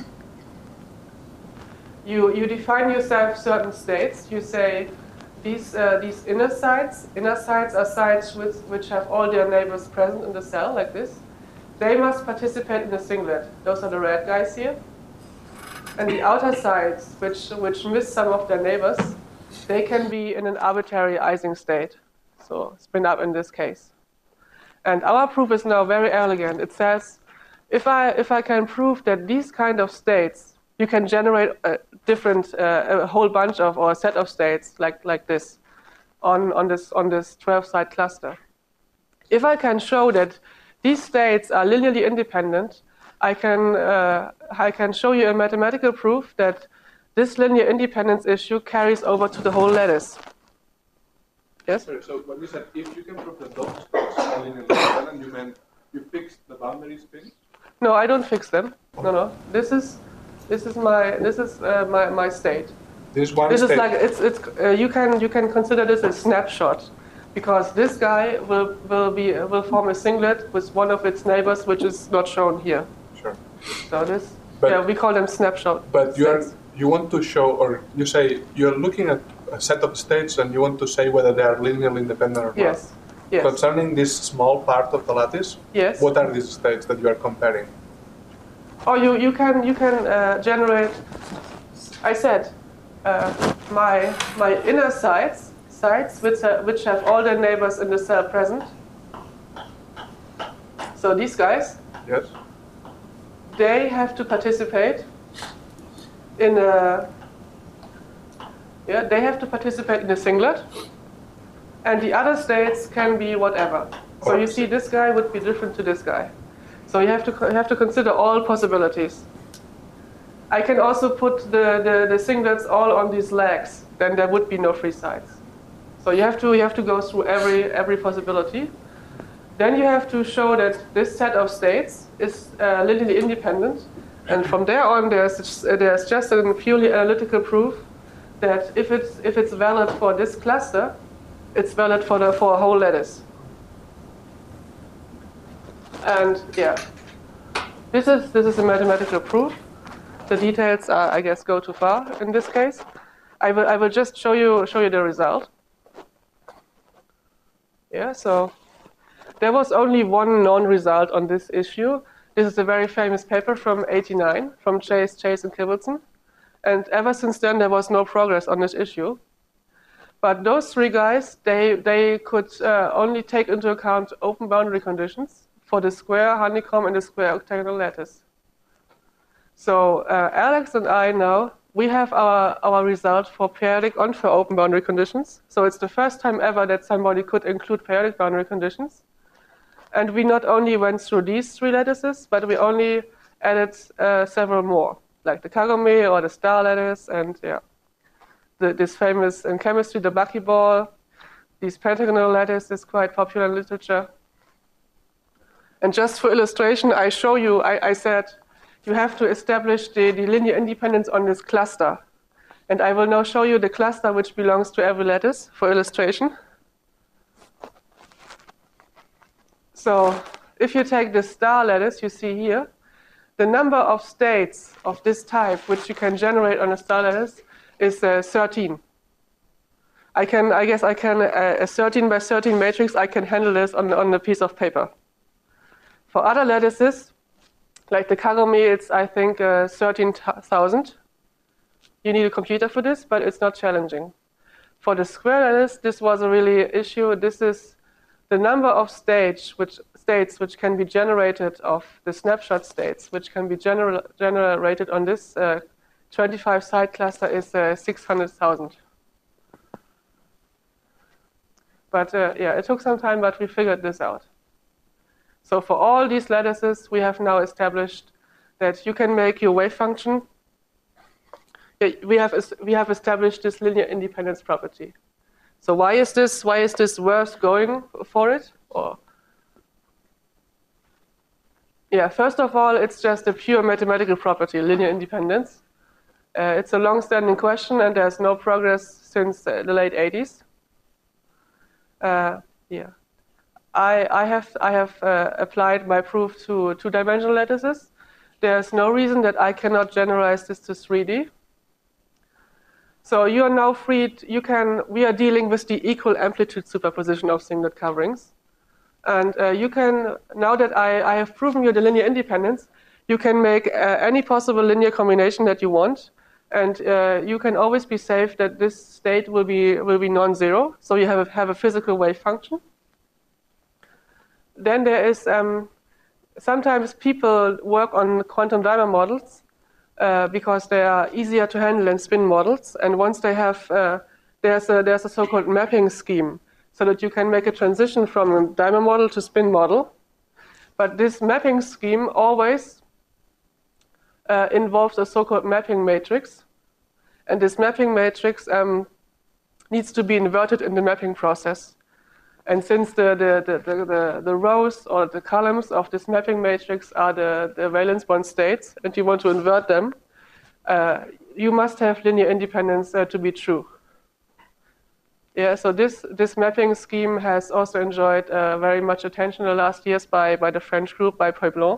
You, you define yourself certain states. You say these, uh, these inner sides, inner sides are sides which, which have all their neighbors present in the cell, like this. They must participate in the singlet. Those are the red guys here. And the outer sides, which, which miss some of their neighbors, they can be in an arbitrary Ising state. So spin up in this case. And our proof is now very elegant. It says, if I, if I can prove that these kind of states, you can generate a different, uh, a whole bunch of, or a set of states like, like this on, on this on this twelve side cluster. If I can show that these states are linearly independent, I can, uh, I can show you a mathematical proof that this linear independence issue carries over to the whole lattice. Yes? Sorry, so what you said, if you can prove that those states are linearly independent, you mean you fix the boundary spin? No, I don't fix them. No, no. This is this is my this is uh, my my state. This one This state. is like it's it's uh, you can you can consider this a snapshot, because this guy will will be will form a singlet with one of its neighbors, which is not shown here. Sure. So this, But- yeah, we call them snapshot. But you are states. you want to show, or you say you're looking at a set of states and you want to say whether they are linearly independent or not. Yes, yes, Concerning this small part of the lattice, yes. what are these states that you are comparing? Or you you can you can uh, generate. I said uh, my my inner sides sides which are, which have all their neighbors in the cell present. So these guys, Yes. they have to participate in a, yeah, they have to participate in a singlet, and the other states can be whatever. So you see, this guy would be different to this guy. So you have to you have to consider all possibilities. I can also put the, the, the singlets all on these legs, then there would be no free sides. So you have to you have to go through every every possibility. Then you have to show that this set of states is uh, linearly independent, and from there on, there's uh, there's just a purely analytical proof that if it's if it's valid for this cluster, it's valid for the for a whole lattice. And yeah, this is this is a mathematical proof. The details, are, I guess, go too far in this case. I will I will just show you show you the result. Yeah, so. There was only one known result on this issue. This is a very famous paper from eighty-nine, from Chase, Chase and Kibbleson. And ever since then, there was no progress on this issue. But those three guys, they, they could uh, only take into account open boundary conditions for the square honeycomb and the square octagonal lattice. So uh, Alex and I now, we have our, our result for periodic unfair open boundary conditions. So it's the first time ever that somebody could include periodic boundary conditions. And we not only went through these three lattices, but we only added uh, several more, like the Kagome or the star lattice, and yeah, the, this famous in chemistry, the buckyball. This pentagonal lattice is quite popular in literature. And just for illustration, I show you, I, I said, you have to establish the, the linear independence on this cluster. And I will now show you the cluster which belongs to every lattice for illustration. So if you take the star lattice you see here, the number of states of this type which you can generate on a star lattice is uh, thirteen. I can, I guess I can, uh, a thirteen by thirteen matrix, I can handle this on, on a piece of paper. For other lattices, like the Kagome, it's, I think, uh, thirteen thousand. You need a computer for this, but it's not challenging. For the square lattice, this was a really issue. This is the number of states which, states which can be generated of the snapshot states, which can be general, generated on this uh, twenty-five site cluster is uh, six hundred thousand. But uh, yeah, it took some time, but we figured this out. So for all these lattices, we have now established that you can make your wave function. Yeah, we have we have established this linear independence property. So why is this why is this worth going for it? Or yeah, first of all, it's just a pure mathematical property, linear independence. Uh, it's a long-standing question, and there's no progress since uh, the late eighties. Uh, yeah, I I have I have uh, applied my proof to two-dimensional lattices. There's no reason that I cannot generalize this to three D. So you are now free. You can. We are dealing with the equal amplitude superposition of singlet coverings, and uh, you can. Now that I, I have proven you the linear independence, you can make uh, any possible linear combination that you want, and uh, you can always be safe that this state will be will be non-zero. So you have a, have a physical wave function. Then there is um, sometimes people work on quantum diamond models. Uh, because they are easier to handle than spin models, and once they have, uh, there's a there's a so-called mapping scheme, so that you can make a transition from a diamond model to spin model. But this mapping scheme always uh, involves a so-called mapping matrix, and this mapping matrix um, needs to be inverted in the mapping process. And since the the, the, the, the the rows or the columns of this mapping matrix are the, the valence bond states, and you want to invert them, uh, you must have linear independence uh, to be true. Yeah, so this, this mapping scheme has also enjoyed uh, very much attention in the last years by, by the French group, by Pueblo.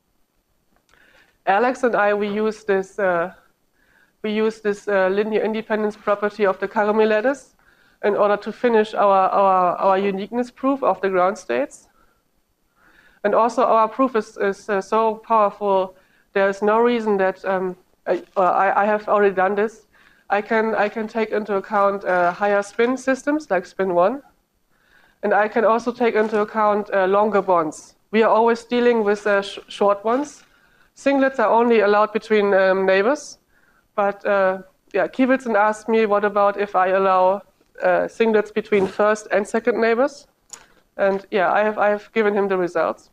Alex and I, we use this, uh, we use this uh, linear independence property of the Caramel lattice in order to finish our, our, our uniqueness proof of the ground states. And also our proof is, is uh, so powerful, there is no reason that, um, I, I, I have already done this, I can, I can take into account uh, higher spin systems like spin one, and I can also take into account uh, longer bonds. We are always dealing with uh, sh short ones. Singlets are only allowed between um, neighbors, but uh, yeah, Kiewitzen asked me, what about if I allow Uh, singlets between first and second neighbors, and yeah, I have I have given him the results.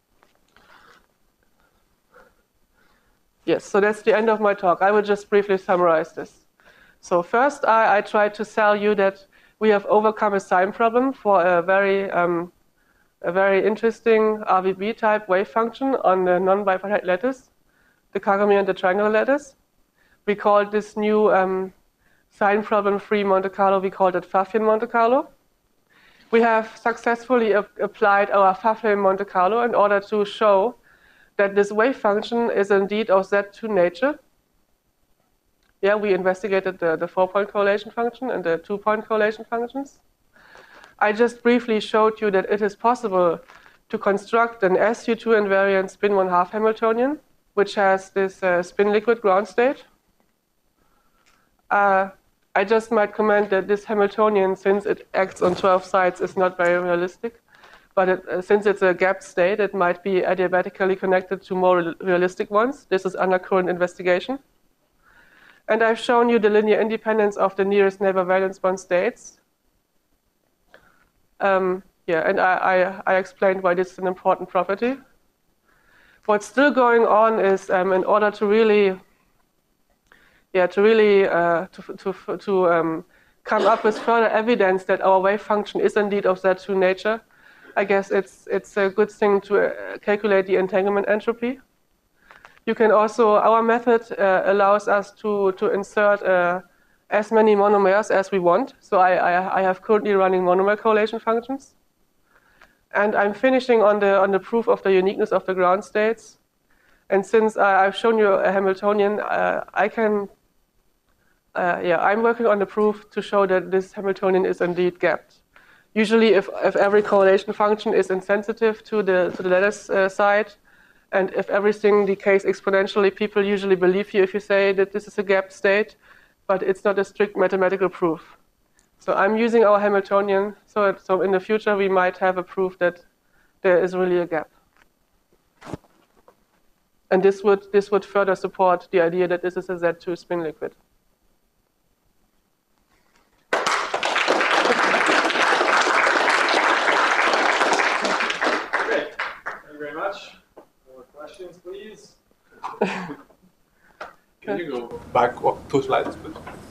Yes, so that's the end of my talk. I will just briefly summarize this. So first, I, I tried to sell you that we have overcome a sign problem for a very um, a very interesting R V B type wave function on the non-bipartite lattice, the Casimir and the triangular lattice. We called this new um, sign problem-free Monte Carlo, we called it Pfaffian Monte Carlo. We have successfully ap applied our Pfaffian Monte Carlo in order to show that this wave function is indeed of Z two nature. Yeah, we investigated the, the four-point correlation function and the two-point correlation functions. I just briefly showed you that it is possible to construct an S U two invariant spin one half Hamiltonian, which has this uh, spin liquid ground state. Uh, I just might comment that this Hamiltonian, since it acts on twelve sites, is not very realistic. But it, uh, since it's a gapped state, it might be adiabatically connected to more real realistic ones. This is under current investigation. And I've shown you the linear independence of the nearest neighbor valence bond states. Um, yeah, and I, I, I explained why this is an important property. What's still going on is um, in order to really Yeah, to really uh, to to to um, come up with further evidence that our wave function is indeed of Z two nature, I guess it's it's a good thing to uh, calculate the entanglement entropy. You can also our method uh, allows us to to insert uh, as many monomers as we want. So I, I I have currently running monomer correlation functions, and I'm finishing on the on the proof of the uniqueness of the ground states. And since uh, I've shown you a Hamiltonian, uh, I can. Uh, yeah, I'm working on the proof to show that this Hamiltonian is indeed gapped. Usually, if, if every correlation function is insensitive to the to the lattice uh, side, and if everything decays exponentially, people usually believe you if you say that this is a gapped state, but it's not a strict mathematical proof. So I'm using our Hamiltonian. So, it, so in the future, we might have a proof that there is really a gap. And this would, this would further support the idea that this is a Z two spin liquid. Great. Thank you very much. More questions, please? Can you go back one- two slides, please?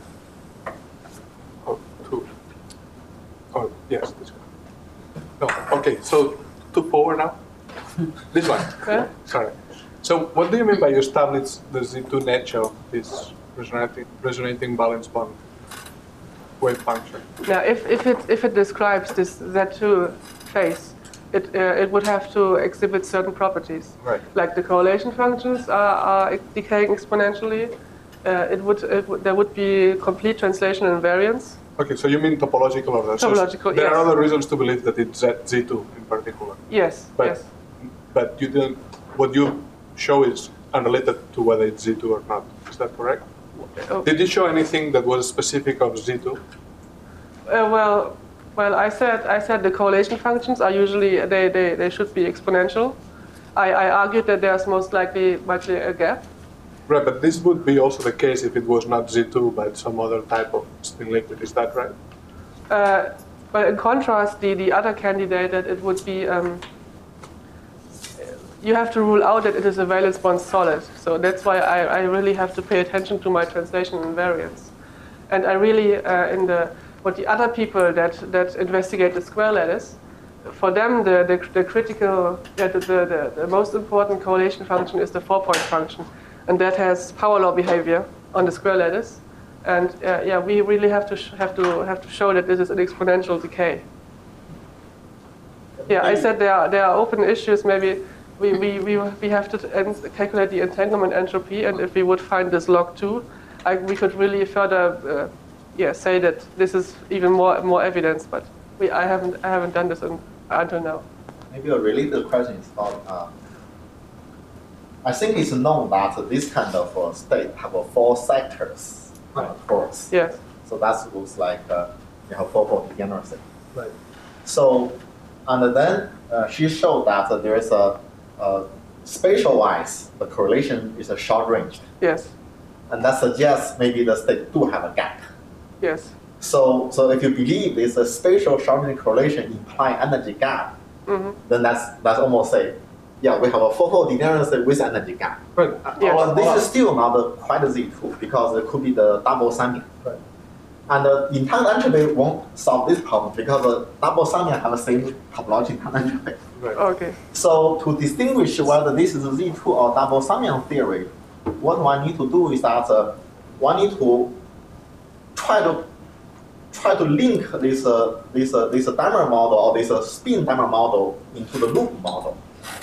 Oh, two. Oh, yes, this one. No, okay, so two forward now? This one. Yeah. Sorry. So what do you mean by you establish the Z two nature of this resonating, resonating valence bond wave function? Now, if, if, it, if it describes this Z two phase, it, uh, it would have to exhibit certain properties. Right. Like the correlation functions are, are decaying exponentially. Uh, it would, it would, there would be complete translation invariance. Okay, so you mean topological order. So Topological, there yes. are other reasons to believe that it's Z, Z2 in particular. Yes, But, yes. but you didn't, what you show is unrelated to whether it's Z two or not. Is that correct? Oh. Did you show anything that was specific of Z two? Uh, well, well, I said I said the correlation functions are usually they, they, they should be exponential. I, I argued that there's most likely might be a gap. Right, but this would be also the case if it was not Z two but some other type of spin liquid. Is that right? Uh, but in contrast, the, the other candidate that it would be um, you have to rule out that it is a valence bond solid. So that's why I, I really have to pay attention to my translation invariance. And I really uh, in the what the other people that, that investigate the square lattice, for them the, the, the critical, yeah, the, the, the most important correlation function is the four-point function. And that has power law behavior on the square lattice. And uh, yeah, we really have to, sh have, to, have to show that this is an exponential decay. Yeah, I said there are, there are open issues. Maybe we, we, we, we have to calculate the entanglement entropy. And if we would find this log two, I, we could really further uh, yeah, say that this is even more, more evidence. But we, I, haven't, I haven't done this in, until now. Maybe a related question is about, uh, I think it's known that this kind of uh, state have uh, four sectors, uh, Right. force. Yes. So that looks like uh, you have four-point degeneracy. Right. So, and then uh, she showed that uh, there is a, a spatial-wise, the correlation is a short-ranged. Yes. And that suggests maybe the state do have a gap. Yes. So, so if you believe this a spatial short-range correlation imply energy gap, Mm-hmm. then that's that's almost say, yeah, we have a four-fold degeneracy with energy gap. Right. Yes. But this is still not a quite a Z two because it could be the double summing. Right. And the internal entropy won't solve this problem because the double summing have the same topological internal entropy. Right. Okay. So to distinguish whether this is a Z two or double summing theory, what one need to do is that uh, one need to try to try to link this uh, this uh, this dimer model or this uh, spin dimer model into the loop model.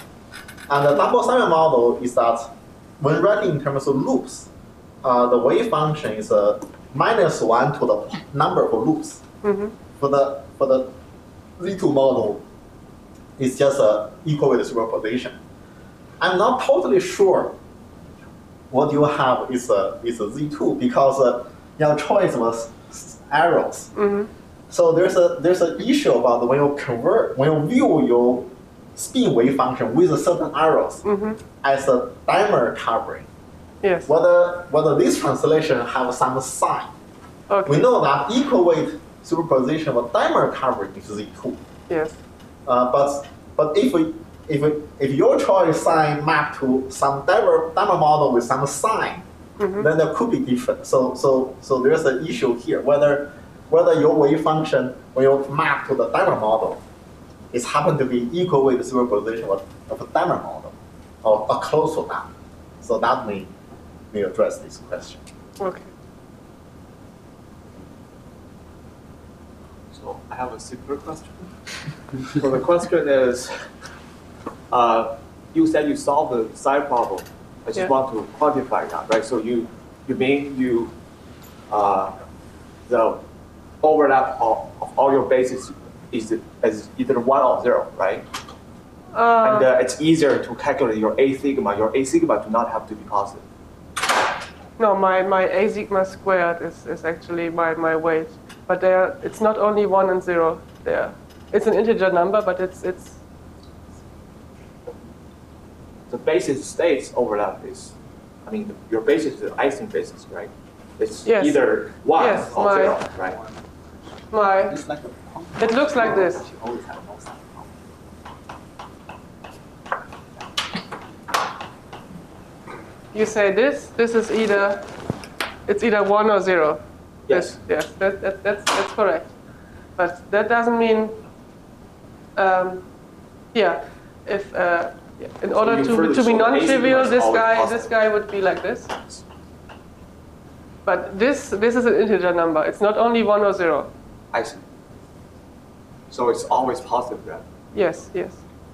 And the double summing model is that when writing in terms of loops, uh, the wave function is uh, minus one to the number for loops. Mm-hmm. For the for the Z two model, it's just uh, equal with superposition. I'm not totally sure what you have is a is a Z two because uh, your choice was arrows. Mm-hmm. So there's a there's an issue about when you convert when you view your spin wave function with a certain arrows Mm-hmm. as a dimer covering. Yes. Whether whether this translation have some sign. Okay. We know that equal weight superposition of dimer covering is Z two. Yes. Uh, but but if we, if we, if your choice sign map to some dimer, dimer model with some sign, Mm-hmm. then there could be different. So so so there's an issue here whether whether your wave function when you map to the dimer model, is happen to be equal with the superposition of, of a dimer model or, or close to that. So that may may address this question. Okay. So I have a simpler question. So the question is, uh, you said you solved the psi problem. I just Yeah. want to quantify that, right? So you, you mean you, uh, the overlap of, of all your bases is, is either one or zero, right? Uh, and uh, it's easier to calculate your A sigma. Your A sigma do not have to be positive. No, my, my A sigma squared is, is actually my, my weight. but there it's not only one and zero there. It's an integer number, but it's it's The basis states overlap is, I mean, the, your basis is the Ising basis, right? It's Yes. either one Yes, or my- zero, right? my. It's like a It looks like this. You say this. This is either it's either one or zero. Yes. Yes. That, that that's that's correct. But that doesn't mean. Um, yeah. If uh, yeah, in order you to further to be show the non-trivial, asynchronous this always guy possible. this guy would be like this. But this this is an integer number. It's not only one or zero. I see. So it's always positive then. Yes, yes.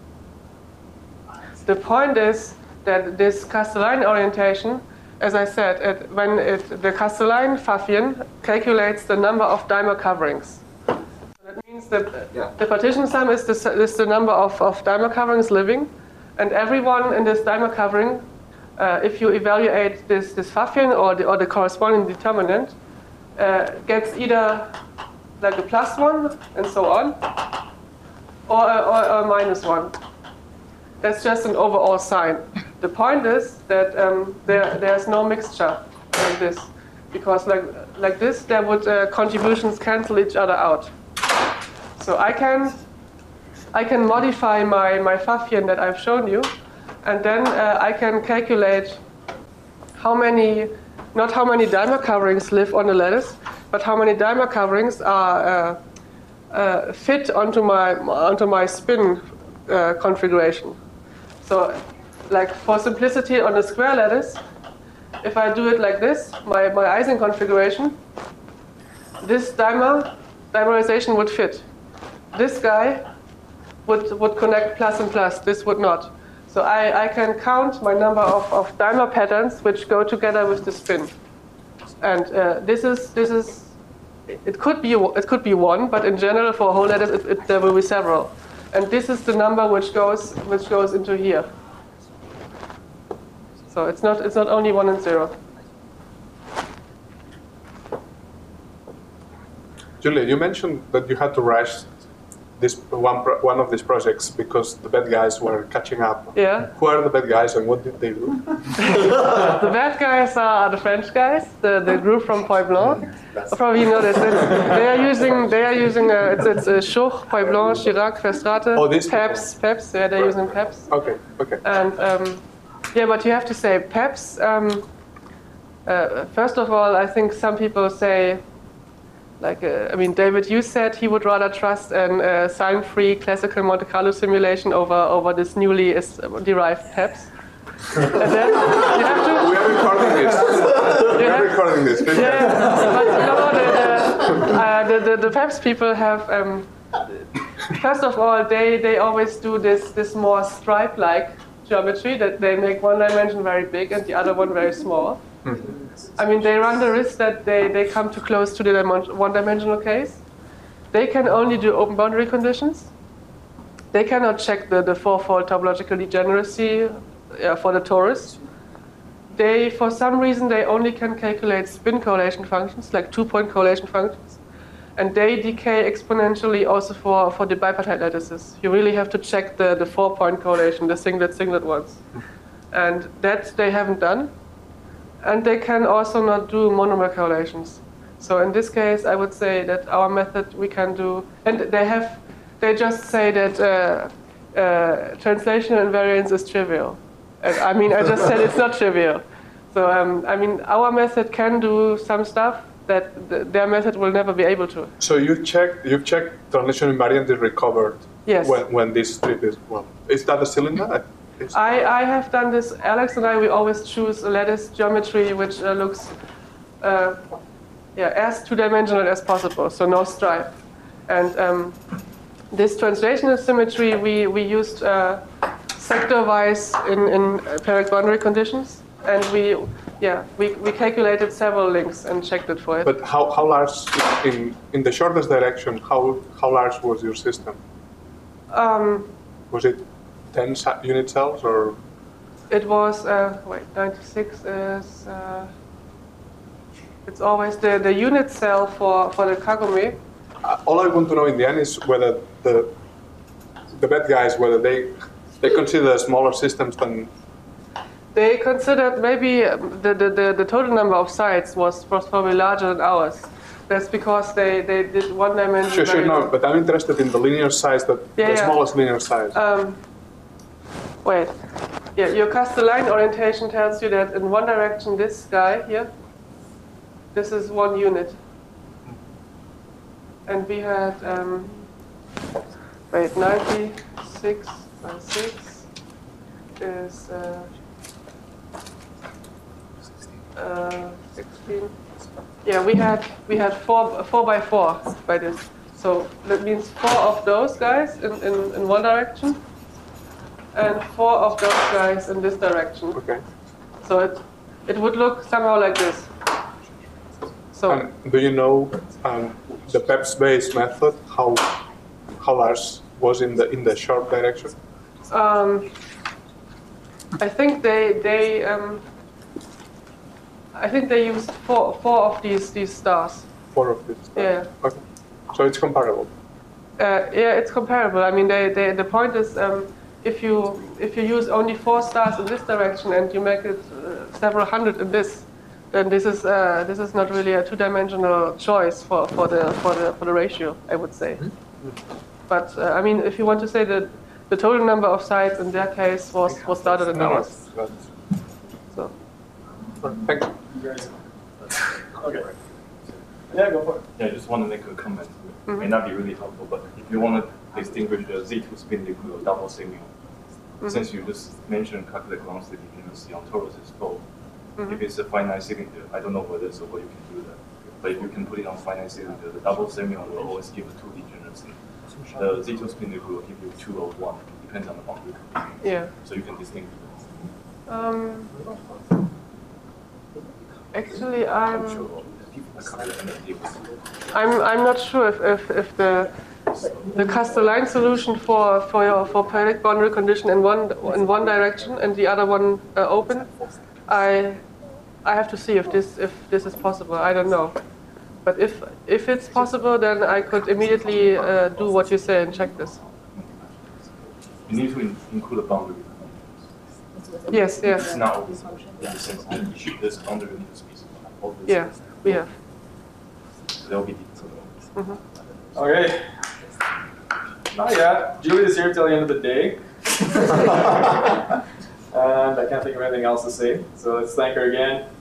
The point is that this Castelline orientation, as I said, it, when it, the Castelline Pfaffian calculates the number of dimer coverings. So that means that Yeah. the partition sum is the, s- is the number of, of dimer coverings living, and everyone in this dimer covering, uh, if you evaluate this, this Pfaffian or the, or the corresponding determinant, uh, gets either like a plus one and so on, or a, or a minus one. That's just an overall sign. The point is that um, there there's no mixture like this, because like like this there would uh, contributions cancel each other out. So I can I can modify my my Pfaffian that I've shown you, and then uh, I can calculate how many not how many dimer coverings live on the lattice, but how many dimer coverings are uh, uh, fit onto my onto my spin uh, configuration. So, like for simplicity on a square lattice, if I do it like this, my, my Ising configuration, this dimer dimerization would fit. This guy would would connect plus and plus. This would not. So I, I can count my number of, of dimer patterns which go together with the spin. And uh, this is this is it could be it could be one, but in general for a whole lattice it, it, there will be several. And this is the number which goes which goes into here. So it's not it's not only one and zero. Julia, you mentioned that you had to rush this one pro- one of these projects because the bad guys were catching up. Yeah. Who are the bad guys and what did they do? The bad guys are the French guys, the, the group from Point Blanc. Probably you know this. It's, they are using they are using uh, it's it's uh, Schoch, Point Blanc, Chirac, Verstraete, Oh, these Peps, Peps. Yeah, they're using Peps. Okay, okay. And um, yeah, but you have to say Peps. Um, uh, first of all, I think some people say, like, uh, I mean, David, you said he would rather trust an uh, sign-free classical Monte Carlo simulation over over this newly is derived Peps. And then you have to. We are recording this. We are recording this. Yeah, but no, the, the, uh, the, the, the Peps people have, um, first of all, they, they always do this, this more stripe-like geometry, that they make one dimension very big and the other one very small. I mean, they run the risk that they, they come too close to the dimen- one-dimensional case. They can only do open boundary conditions. They cannot check the, the fourfold topological degeneracy uh, for the torus. They, for some reason, they only can calculate spin correlation functions, like two-point correlation functions. And they decay exponentially also for, for the bipartite lattices. You really have to check the, the four-point correlation, the singlet-singlet ones. And that they haven't done. And they can also not do monomer correlations. So in this case, I would say that our method we can do, and they have, they just say that uh, uh, translational invariance is trivial. And I mean, I just said it's not trivial. So um, I mean, our method can do some stuff that th- their method will never be able to. So you checked, you've checked translation invariant is recovered Yes. when, when this strip is, well, is that a cylinder? I- it's- I, I have done this. Alex and I, we always choose a lattice geometry which uh, looks uh, yeah, as two-dimensional as possible, so no stripe. And um, this translational symmetry we, we used uh, sector-wise in, in periodic boundary conditions. And we, yeah, we, we calculated several links and checked it for it. But how, how large, in, in the shortest direction, how, how large was your system? Um, Was it ten sa- unit cells or? It was, uh, wait, ninety-six is, uh, It's always the, the unit cell for, for the Kagome. Uh, all I want to know in the end is whether the the bad guys, whether they they consider smaller systems than. They considered maybe the, the, the, the total number of sites was, was probably larger than ours. That's because they, they did one dimension. Sure, sure, no, but I'm interested in the linear size, that Yeah, the yeah. smallest linear size. Um, wait. Yeah, your Castelline orientation tells you that in one direction, this guy here, this is one unit. And we had, um, wait, ninety-six by six is uh, uh, sixteen. Yeah, we had we had four four by four by this. So that means four of those guys in, in, in one direction, and four of those guys in this direction. Okay. So it it would look somehow like this. So And do you know um, the Pepys-based method? How how large was in the in the sharp direction? um, I think they they um, I think they used four four of these these stars. Four of these. Yeah. Okay. So it's comparable. Uh, yeah, it's comparable. I mean, they, they, the point is, um, if you if you use only four stars in this direction and you make it uh, several hundred in this, then this is uh, this is not really a two-dimensional choice for, for the for the for the ratio, I would say. But uh, I mean, if you want to say that the total number of sites in their case was was larger than No, no, ours. that's- So Thank you. Okay. Yeah, go for it. Yeah, I just want to make a comment. It may not be really helpful, but if you want to distinguish the Z two spin liquid or double signal, since you just mentioned calculate ground state degeneracy on torus is full, if it's a finite signature, I don't know whether it's a way you can do that. But if you can put it on finite signature, the double signal will always give a two degeneracy. The Z two spin liquid will give you two or one, depends on the boundary. yeah. So you can distinguish them. Um, actually, I'm. I calculate M S D. I'm I'm not sure if, if, if the the Castelline solution for for your for periodic boundary condition in one in one direction and the other one uh, open. I I have to see if this if this is possible. I don't know, but if if it's possible, then I could immediately uh, do what you say and check this. You need to in include a boundary. Yes, It's yes, not open in the sense that you should this boundary need to specify. All this yeah, is- we have. There will be details. Okay. Not yet. Julie is here till the end of the day. And I can't think of anything else to say. So let's thank her again.